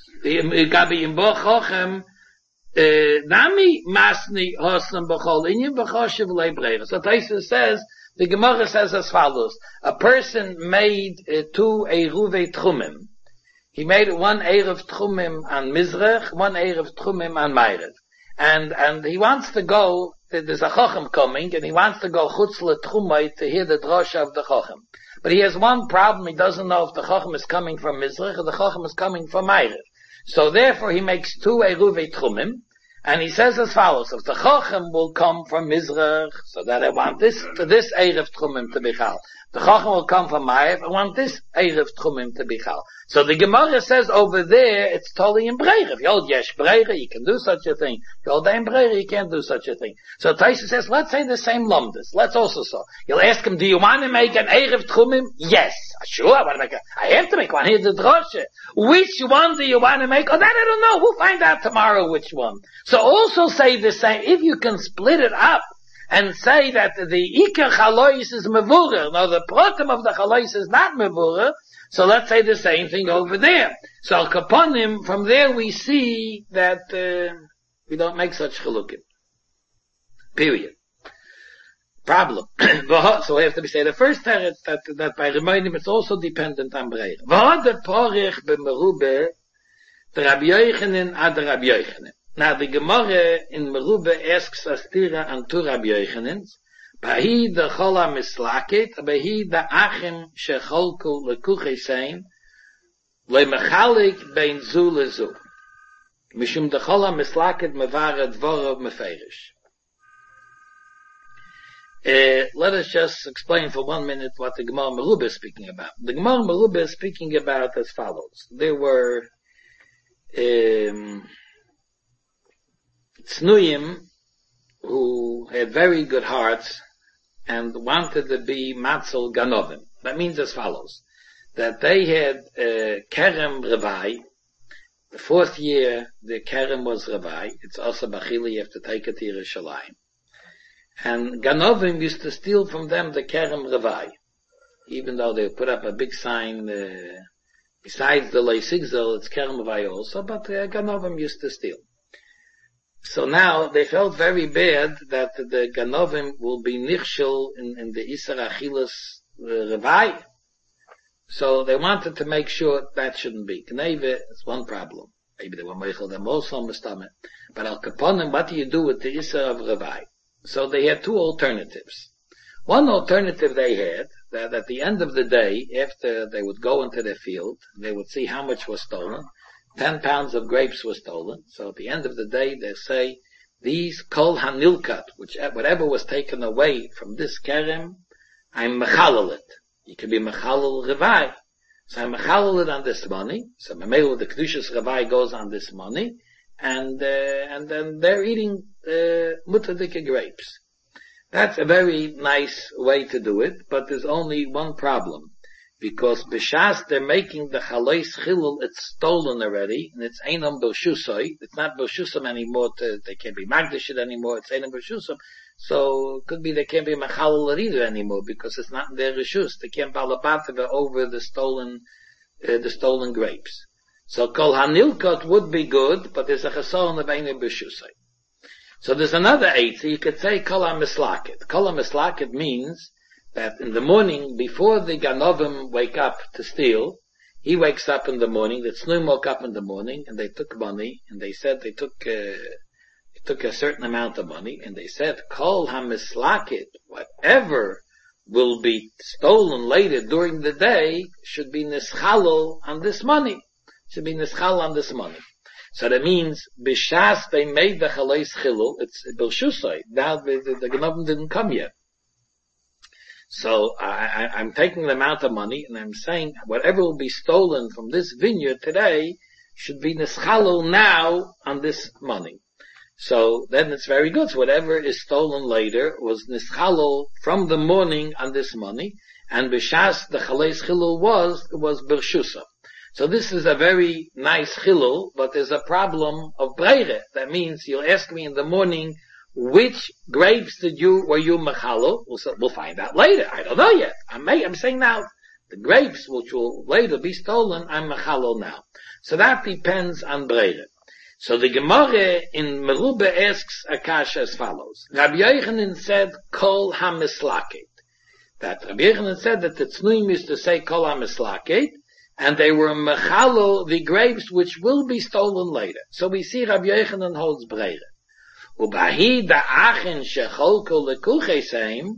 Speaker 1: nami masni hosam b'chol inyim b'choshev leibreira. So Taisa says, the Gemara says as follows: a person made two eruve trumim. He made one eruv trumim on Mizrach, one eruv trumim on Ma'ariv. And he wants to go, there's a Chochem coming, and he wants to go chutz le'trumay to hear the drosha of the Chochem. But he has one problem, he doesn't know if the Chochem is coming from Mizrach or the Chochem is coming from Ma'ariv. So therefore he makes two eruve trumim, and he says as follows: if the Chochem will come from Mizrach, so that I want this eruv trumim to be chal. The Chochem will come from Ma'ariv, I want this eruv trumim to be chal. So the Gemara says over there, it's totally in breire. If you hold yesh breire, you can do such a thing. If you hold ein breire, you can't do such a thing. So Taisa says, let's say the same lumdus. Let's also so. You'll ask him, do you want to make an erev tchumim? Yes. Sure, I have to make one. Here's the droshe. Which one do you want to make? Oh, that I don't know. We'll find out tomorrow which one. So also say the same. If you can split it up and say that the ikar chalois is mevurah, now the pratim of the chalois is not mevurah, so let's say the same thing over there. So al kaponim, from there we see that we don't make such chalukim. Period. Problem. So we have to say the first teretz that by reminding it's also dependent on breire. V'had the porich b'merube the Rabbi Yochanan ad Rabbi Yochanan. Now the Gemara in Merube asks Astira and two Rabbi Yochanans, Bahi the chola mislaket, Bahi the achim shecholku lekuchesein, lemechalik bein zu lezu. Mishum the chola mislaket mevara dvorov meferish. Let us just explain for 1 minute what the Gemara Merube is speaking about. The Gemara Merube is speaking about as follows. There were Tznuim, who had very good hearts and wanted to be Matzel Ganovim. That means as follows, that they had Kerem Revai. The 4th year, the Kerem was Revai. It's also Bachili, you have to take it to Yerushalayim. And Ganovim used to steal from them the Kerem Revai. Even though they put up a big sign, besides the Leisigzel, it's Kerem Revai also, but Ganovim used to steal. So now they felt very bad that the Ganovim will be nichshel in the Isar Achilas Revai. So they wanted to make sure that shouldn't be. Gneve is one problem. Maybe they were meichel them also on the stomach. But Al Kaponim, what do you do with the Isar of Revai? So they had 2 alternatives. One alternative they had, that at the end of the day, after they would go into the field, they would see how much was stolen. 10 pounds of grapes were stolen. So at the end of the day, they say, these kol hanilkat, whatever was taken away from this kerem, I'm mechalal it. You can be mechalal revai. So I'm mechalal it on this money. So the kedushas revai goes on this money, and then they're eating mutadike grapes. That's a very nice way to do it, but there's only one problem. Because b'shas they're making the chalois chilul, it's stolen already, and it's einam b'shusoi. It's not b'shusam anymore. They can't be magdashit anymore. It's einam b'shusam. So it could be they can't be machalal either anymore because it's not in their reshus. They can't balabatava over the stolen grapes. So kol hanilkot would be good, but there's a chasson of einam b'shusoi. So there's another eight. So you could say kol hamislaket. Kol hamislaket means that in the morning, before the Ganovim wake up to steal, he wakes up in the morning, the Tznuim woke up in the morning, and they took money, and they said they took a certain amount of money, and they said, Kol hamislakit, whatever will be stolen later during the day, should be nischalol on this money. Should be nischalol on this money. So that means, b'shas they made the chalois chilul, it's b'shusay. Now the Ganovim didn't come yet. So I'm taking the amount of money and I'm saying whatever will be stolen from this vineyard today should be nischalol now on this money. So then it's very good. So whatever is stolen later was nischalol from the morning on this money, and b'shas the chaleis chilul was b'rshusa. So this is a very nice chilul, but there's a problem of breire. That means you'll ask me in the morning, which grapes were you mechalo? We'll find out later. I don't know yet. I'm saying now, the grapes which will later be stolen, I'm mechalo now. So that depends on breire. So the Gemara in Merubah asks Akash as follows. Rabbi Yochanan said, kol hamislaket. That Rabbi Yochanan said that the Tznuim used to say kol hamislaket, and they were mechalo, the grapes which will be stolen later. So we see Rabbi Yochanan holds breire. Ubahi da achen shecholko lekucheseim,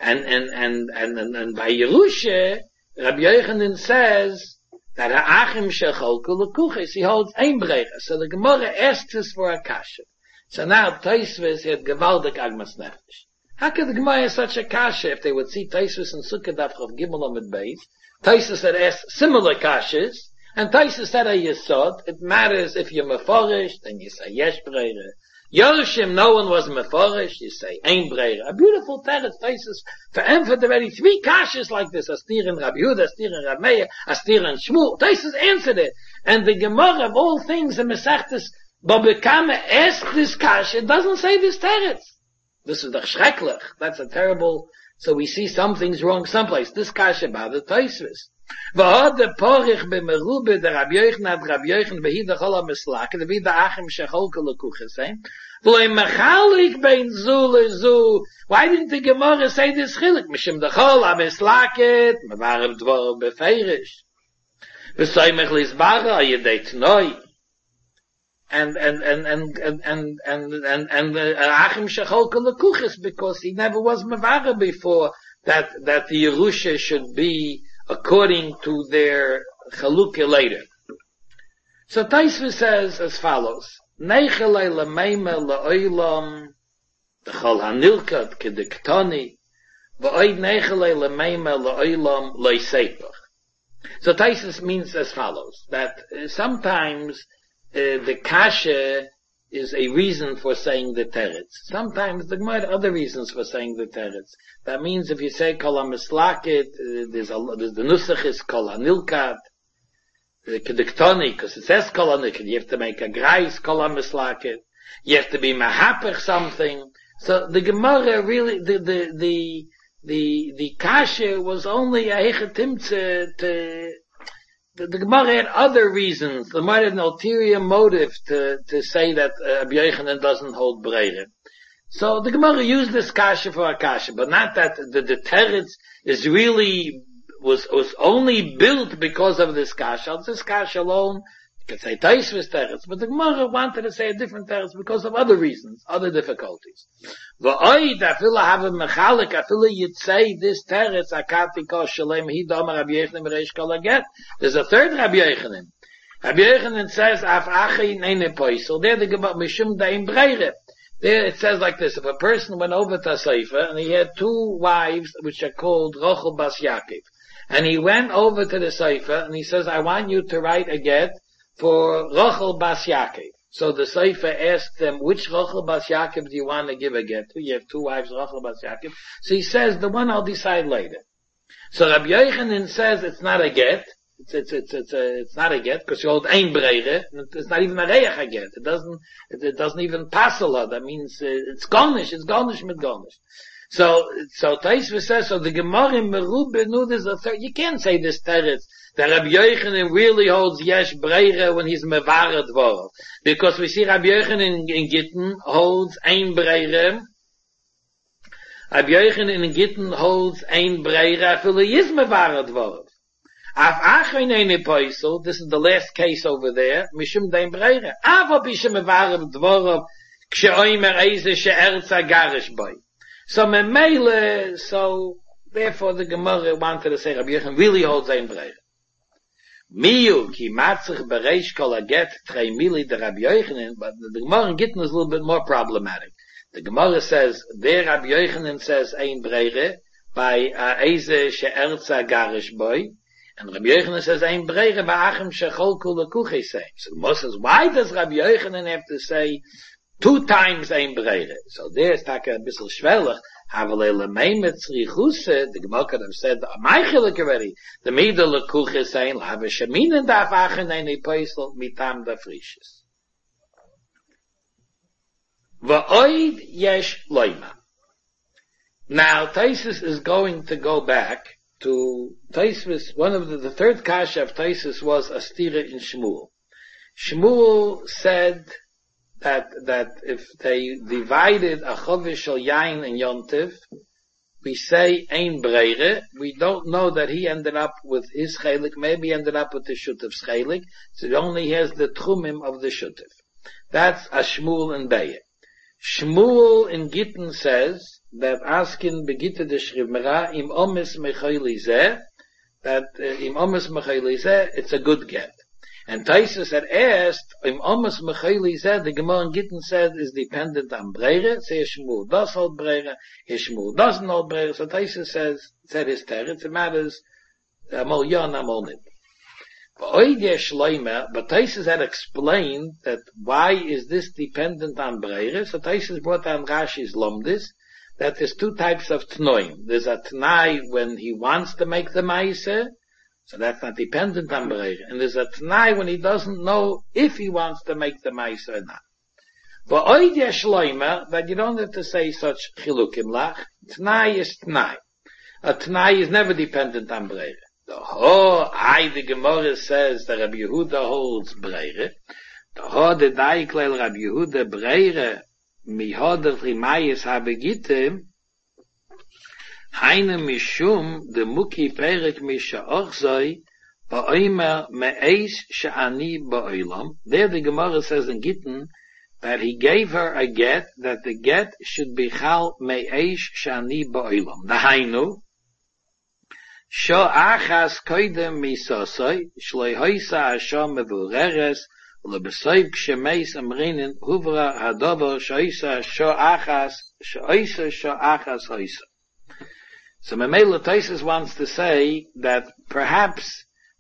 Speaker 1: and by Yerusha, Rabbi Yochanan says that ha'achim shecholko lekuches, he holds ein breira. So the Gemara asks us for a kasha. So now Tosfos had gewaldig agmas nefesh. How could the Gemara have such a kasha if they would see Tosfos and Sukkah Daf Chav Gimel Amud Beis? Tosfos had asked similar kashas, and Tosfos said a yesod. It matters if you're meforish, then you say yesh breira. Yoshim, no one was meforish, you say ein breira. A beautiful teretz, Tosfos for already 3 kashas like this. Astir and Rabbi Yehuda, Astir and Rabbi Meir, Astir and Shmuel. Tosfos answered it. And the Gemara of all things, the Mesechtes, Babekama asked this kasha, it doesn't say this teretz. This is the schrecklich. That's a terrible, so we see some things wrong someplace. This kasha bothered Tosfos. V'hod the porich b'merubah the Rabbi Yochanan v'hida chol hamislak v'hida achim shecholka lekuchesein v'loi mechalik bein zu lezu. Why didn't the Gemara say this chilik? Mishim the chol hamislaket mevarim dvorim befeirish v'soymech lizbara yedei tnoi and achim shecholka lekuches, because he never was mevara before that the Yerusha should be according to their chalukah later. So Tosfos says as follows: Neichelei lemeime leolam dechol hanilkat kediktoni v'oid neichelei lemeime leolam loisepach. So Tosfos means as follows, that sometimes the kasha is a reason for saying the teretz. Sometimes the Gemara had other reasons for saying the teretz. That means if you say kol hamislakit, there's the nusach is kol hanilkat, the keduktoni, because it says kol hanilkat, you have to make a greis kol hamislakit, you have to be mahapech something. So the Gemara really, the kasha was only a hechetimtze to, the Gemara had other reasons. The Gemara had an ulterior motive to say that Rabbi Yochanan doesn't hold breira. So the Gemara used this kasha for a kasha, but not that the teretz is really, was only built because of this kasha. This kasha alone, you could say Taisvis teretz, but the Gemara wanted to say a different teretz because of other reasons, other difficulties. V'oid afila have a mechalik, afila you'd say this teretz akati kos shalem hi dama Rabbi Yochanan mereish kol haget. There's a third Rabbi Yochanan. Rabbi Yochanan says af achi neine poisel. There the Gemara mishum daim breire. There it says like this: if a person went over to Seifa and he had two wives which are called Rochel Bas Yaakov, and he went over to the Seifa and he says, "I want you to write a get for Rochel Bas Yaakov." So the Seifa asked them, which Rochel Bas Yaakov do you want to give a get to? You have two wives, Rochel Bas Yaakov. So he says, the one I'll decide later. So Rabbi Yochanan says it's not a get. It's not a get, because you hold ein breire. It's not even a reach a get. It doesn't even pass a lot. That means, it's garnish mit garnish. So Taisva says, so the Gemara in Merubah knew there's a third, you can't say this teretz, that Rabbi Yochanan really holds yesh breire when he's mevared dvorav. Because we see Rabbi Yochanan in Gittin holds ein breire. Rabbi Yochanan in Gittin holds ein breire, afil he is mevared dvorav. Af achin eine poisel, this is the last case over there, mishum dein breire. Ava bishum mevared dvorav, ksheoimer eize she'erza garish boy. So memele, so therefore the Gemara wanted to say Rabbi Yochanan really holds ein breire. Miyu ki matzich bereish kol haget trei mili de Rabbi Yochanan, but the Gemara in Gittin is a little bit more problematic. The Gemara says, there Rabbi Yochanan says ein breire, by eize she'erza garish boy, and Rabbi Yochanan says ein breire ba'achem shechol kul lekuche say. So the Gemara says, why does Rabbi Yochanan have to say 2 times ein breire? So there's a bissel schwellig. Havelele meimet tzrichuse, the Gemara could have said, my chilik already, the middle lekuche is saying, have a sheminen daf achen eine poisel mitam da frisches. Va'oid yesh loima. Now, Taisus is going to go back to Taisus, one of the third kasha of Taisus was a stira in Shmuel. Shmuel said that if they divided a chovish shel yain and yontiv, we say ein breire. We don't know that he ended up with his chelik. Maybe he ended up with the shutev's chelik. So he only has the tchumim of the shutev. That's a Shmuel and Be'er. Shmuel in Gittin says that askin begitte de shrivmera im omes mechayli zeh, that im omes mechayli zeh, it's a good get. And Taisus had asked, im omes mechayli zeh, the Gemara in Gittin said is dependent on breire. Say Shmuel does hold breire, Shmuel doesn't hold breire. So Taisus said his teretz, it matters, amol yon, amol nid. But Taisus had explained that why is this dependent on breire. So Taisus brought down Rashi's lomdis, that there's 2 types of tnoim. There's a tnai when he wants to make the ma'aseh, so that's not dependent on breire. And there's a tnai when he doesn't know if he wants to make the ma'aseh or not. But oid yesh loimer, that you don't have to say such chilukim lach. Tnai is tnai. A tnai is never dependent on breire. The Gemara says that Rabbi Yehuda holds breire. The daiklel Rabbi Yehuda breire mihoder rimayes habegite heine mishum de muki perek misha ochzoi ba'oimer me'eish she'ani ba'olam. There the Gemara says in Gittin that he gave her a get, that the get should be chal me'eish she'ani ba'olam. The hainu sho achas koidem misosoi shloi hoisa asham mevureres ulebesoiv kshemeis amrinin huvra hadover shoisa sho achas shoisa sho achas hoisa. So Memela Taisus wants to say that perhaps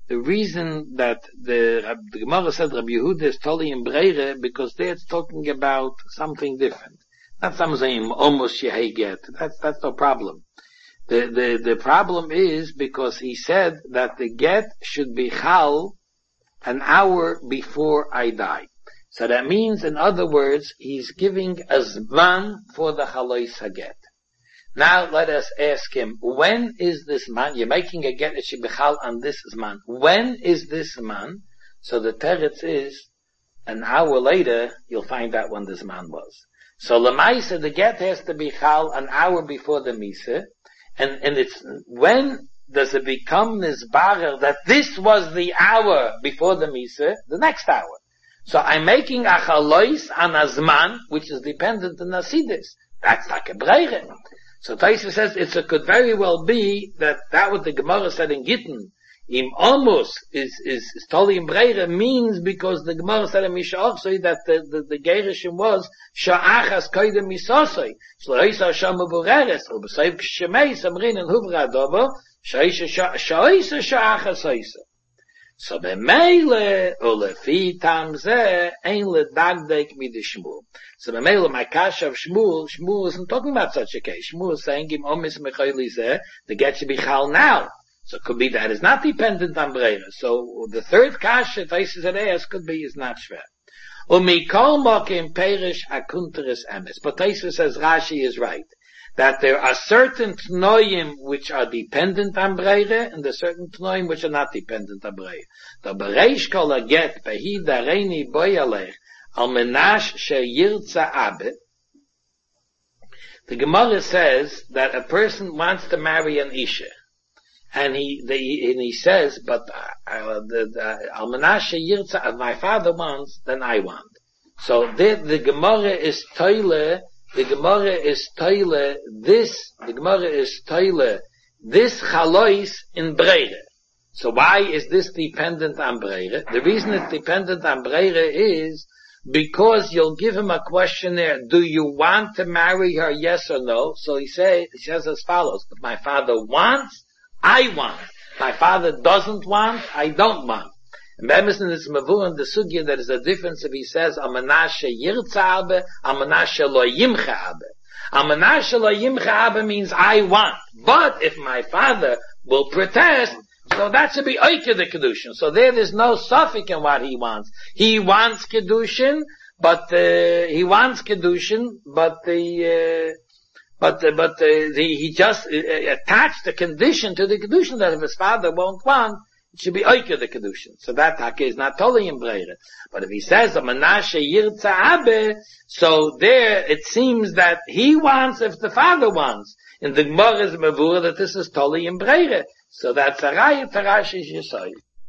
Speaker 1: the reason that the Gemara said Rabbi Yehuda is totally in Breire, because there it's talking about something different. Not something almost Yehei get. That's no problem. The problem is because he said that the get should be chal an hour before I die. So that means, in other words, he's giving a zman for the chalois haget. Now let us ask him, when is this man? You're making a get, it should be chal on this zman. When is this man? So the teretz is, an hour later, you'll find out when this man was. So lemaisa, the get has to be chal an hour before the misa, and it's, when does it become nisbarer that this was the hour before the misa? The next hour. So I'm making a chalois an azman, which is dependent on Hasidus. That's like a breire. So Taisa says it could very well be that what the Gemara said in Gittin, im almost is totally in breire, means because the Gemara said in Misha'achsoi that the gerishim was sha'achas koidem misosoi, shloisa shamu bureres, ubesayv kshemei samrin and huvra adobo, sha'isa sha'achas oisa. So b'meile ulefi tam zeh ein ledagdek midi Shmuel. So b'meile my kasha of Shmuel isn't talking about such a case. Shmuel is saying im omis mechayli zeh, the get should be chal now. So it could be that is not dependent on breira. So the third kasha Taisus Areas could be is not shver. Umikol mokim perish akunteres emes. But Taisus says Rashi is right, that there are certain tnoim which are dependent on breire, and there are certain tnoim which are not dependent on breire. The bereish kol aget behi dareini boyalech al menash sheyirtza abe. The Gemara says that a person wants to marry an isha, and he says, but al menash sheyirtza, if my father wants, then I want. So the Gemara is toile. The Gemara is toile this chalois in breire. So why is this dependent on breire? The reason it's dependent on breire is because you'll give him a questionnaire. Do you want to marry her? Yes or no? So he says as follows: but my father wants, I want. My father doesn't want, I don't want. And Be'emes is mavur in the sugya that is a difference if he says Amanashe yirtza abe, Amanashe lo yimcha abe. Amanashe lo yimcha abe means I want. But if my father will protest, so that should be oike the kedushin. So there's no suffix in what he wants. He wants kedushin, but he just attached the condition to the kedushin that if his father won't want, it should be oike the kedushin. So that taka is not totally in breire. But if he says a menashe yirtza abe, so there it seems that he wants if the father wants. In the Gemara is mavur that this is totally in breire. So that's a raya tarash is yesod.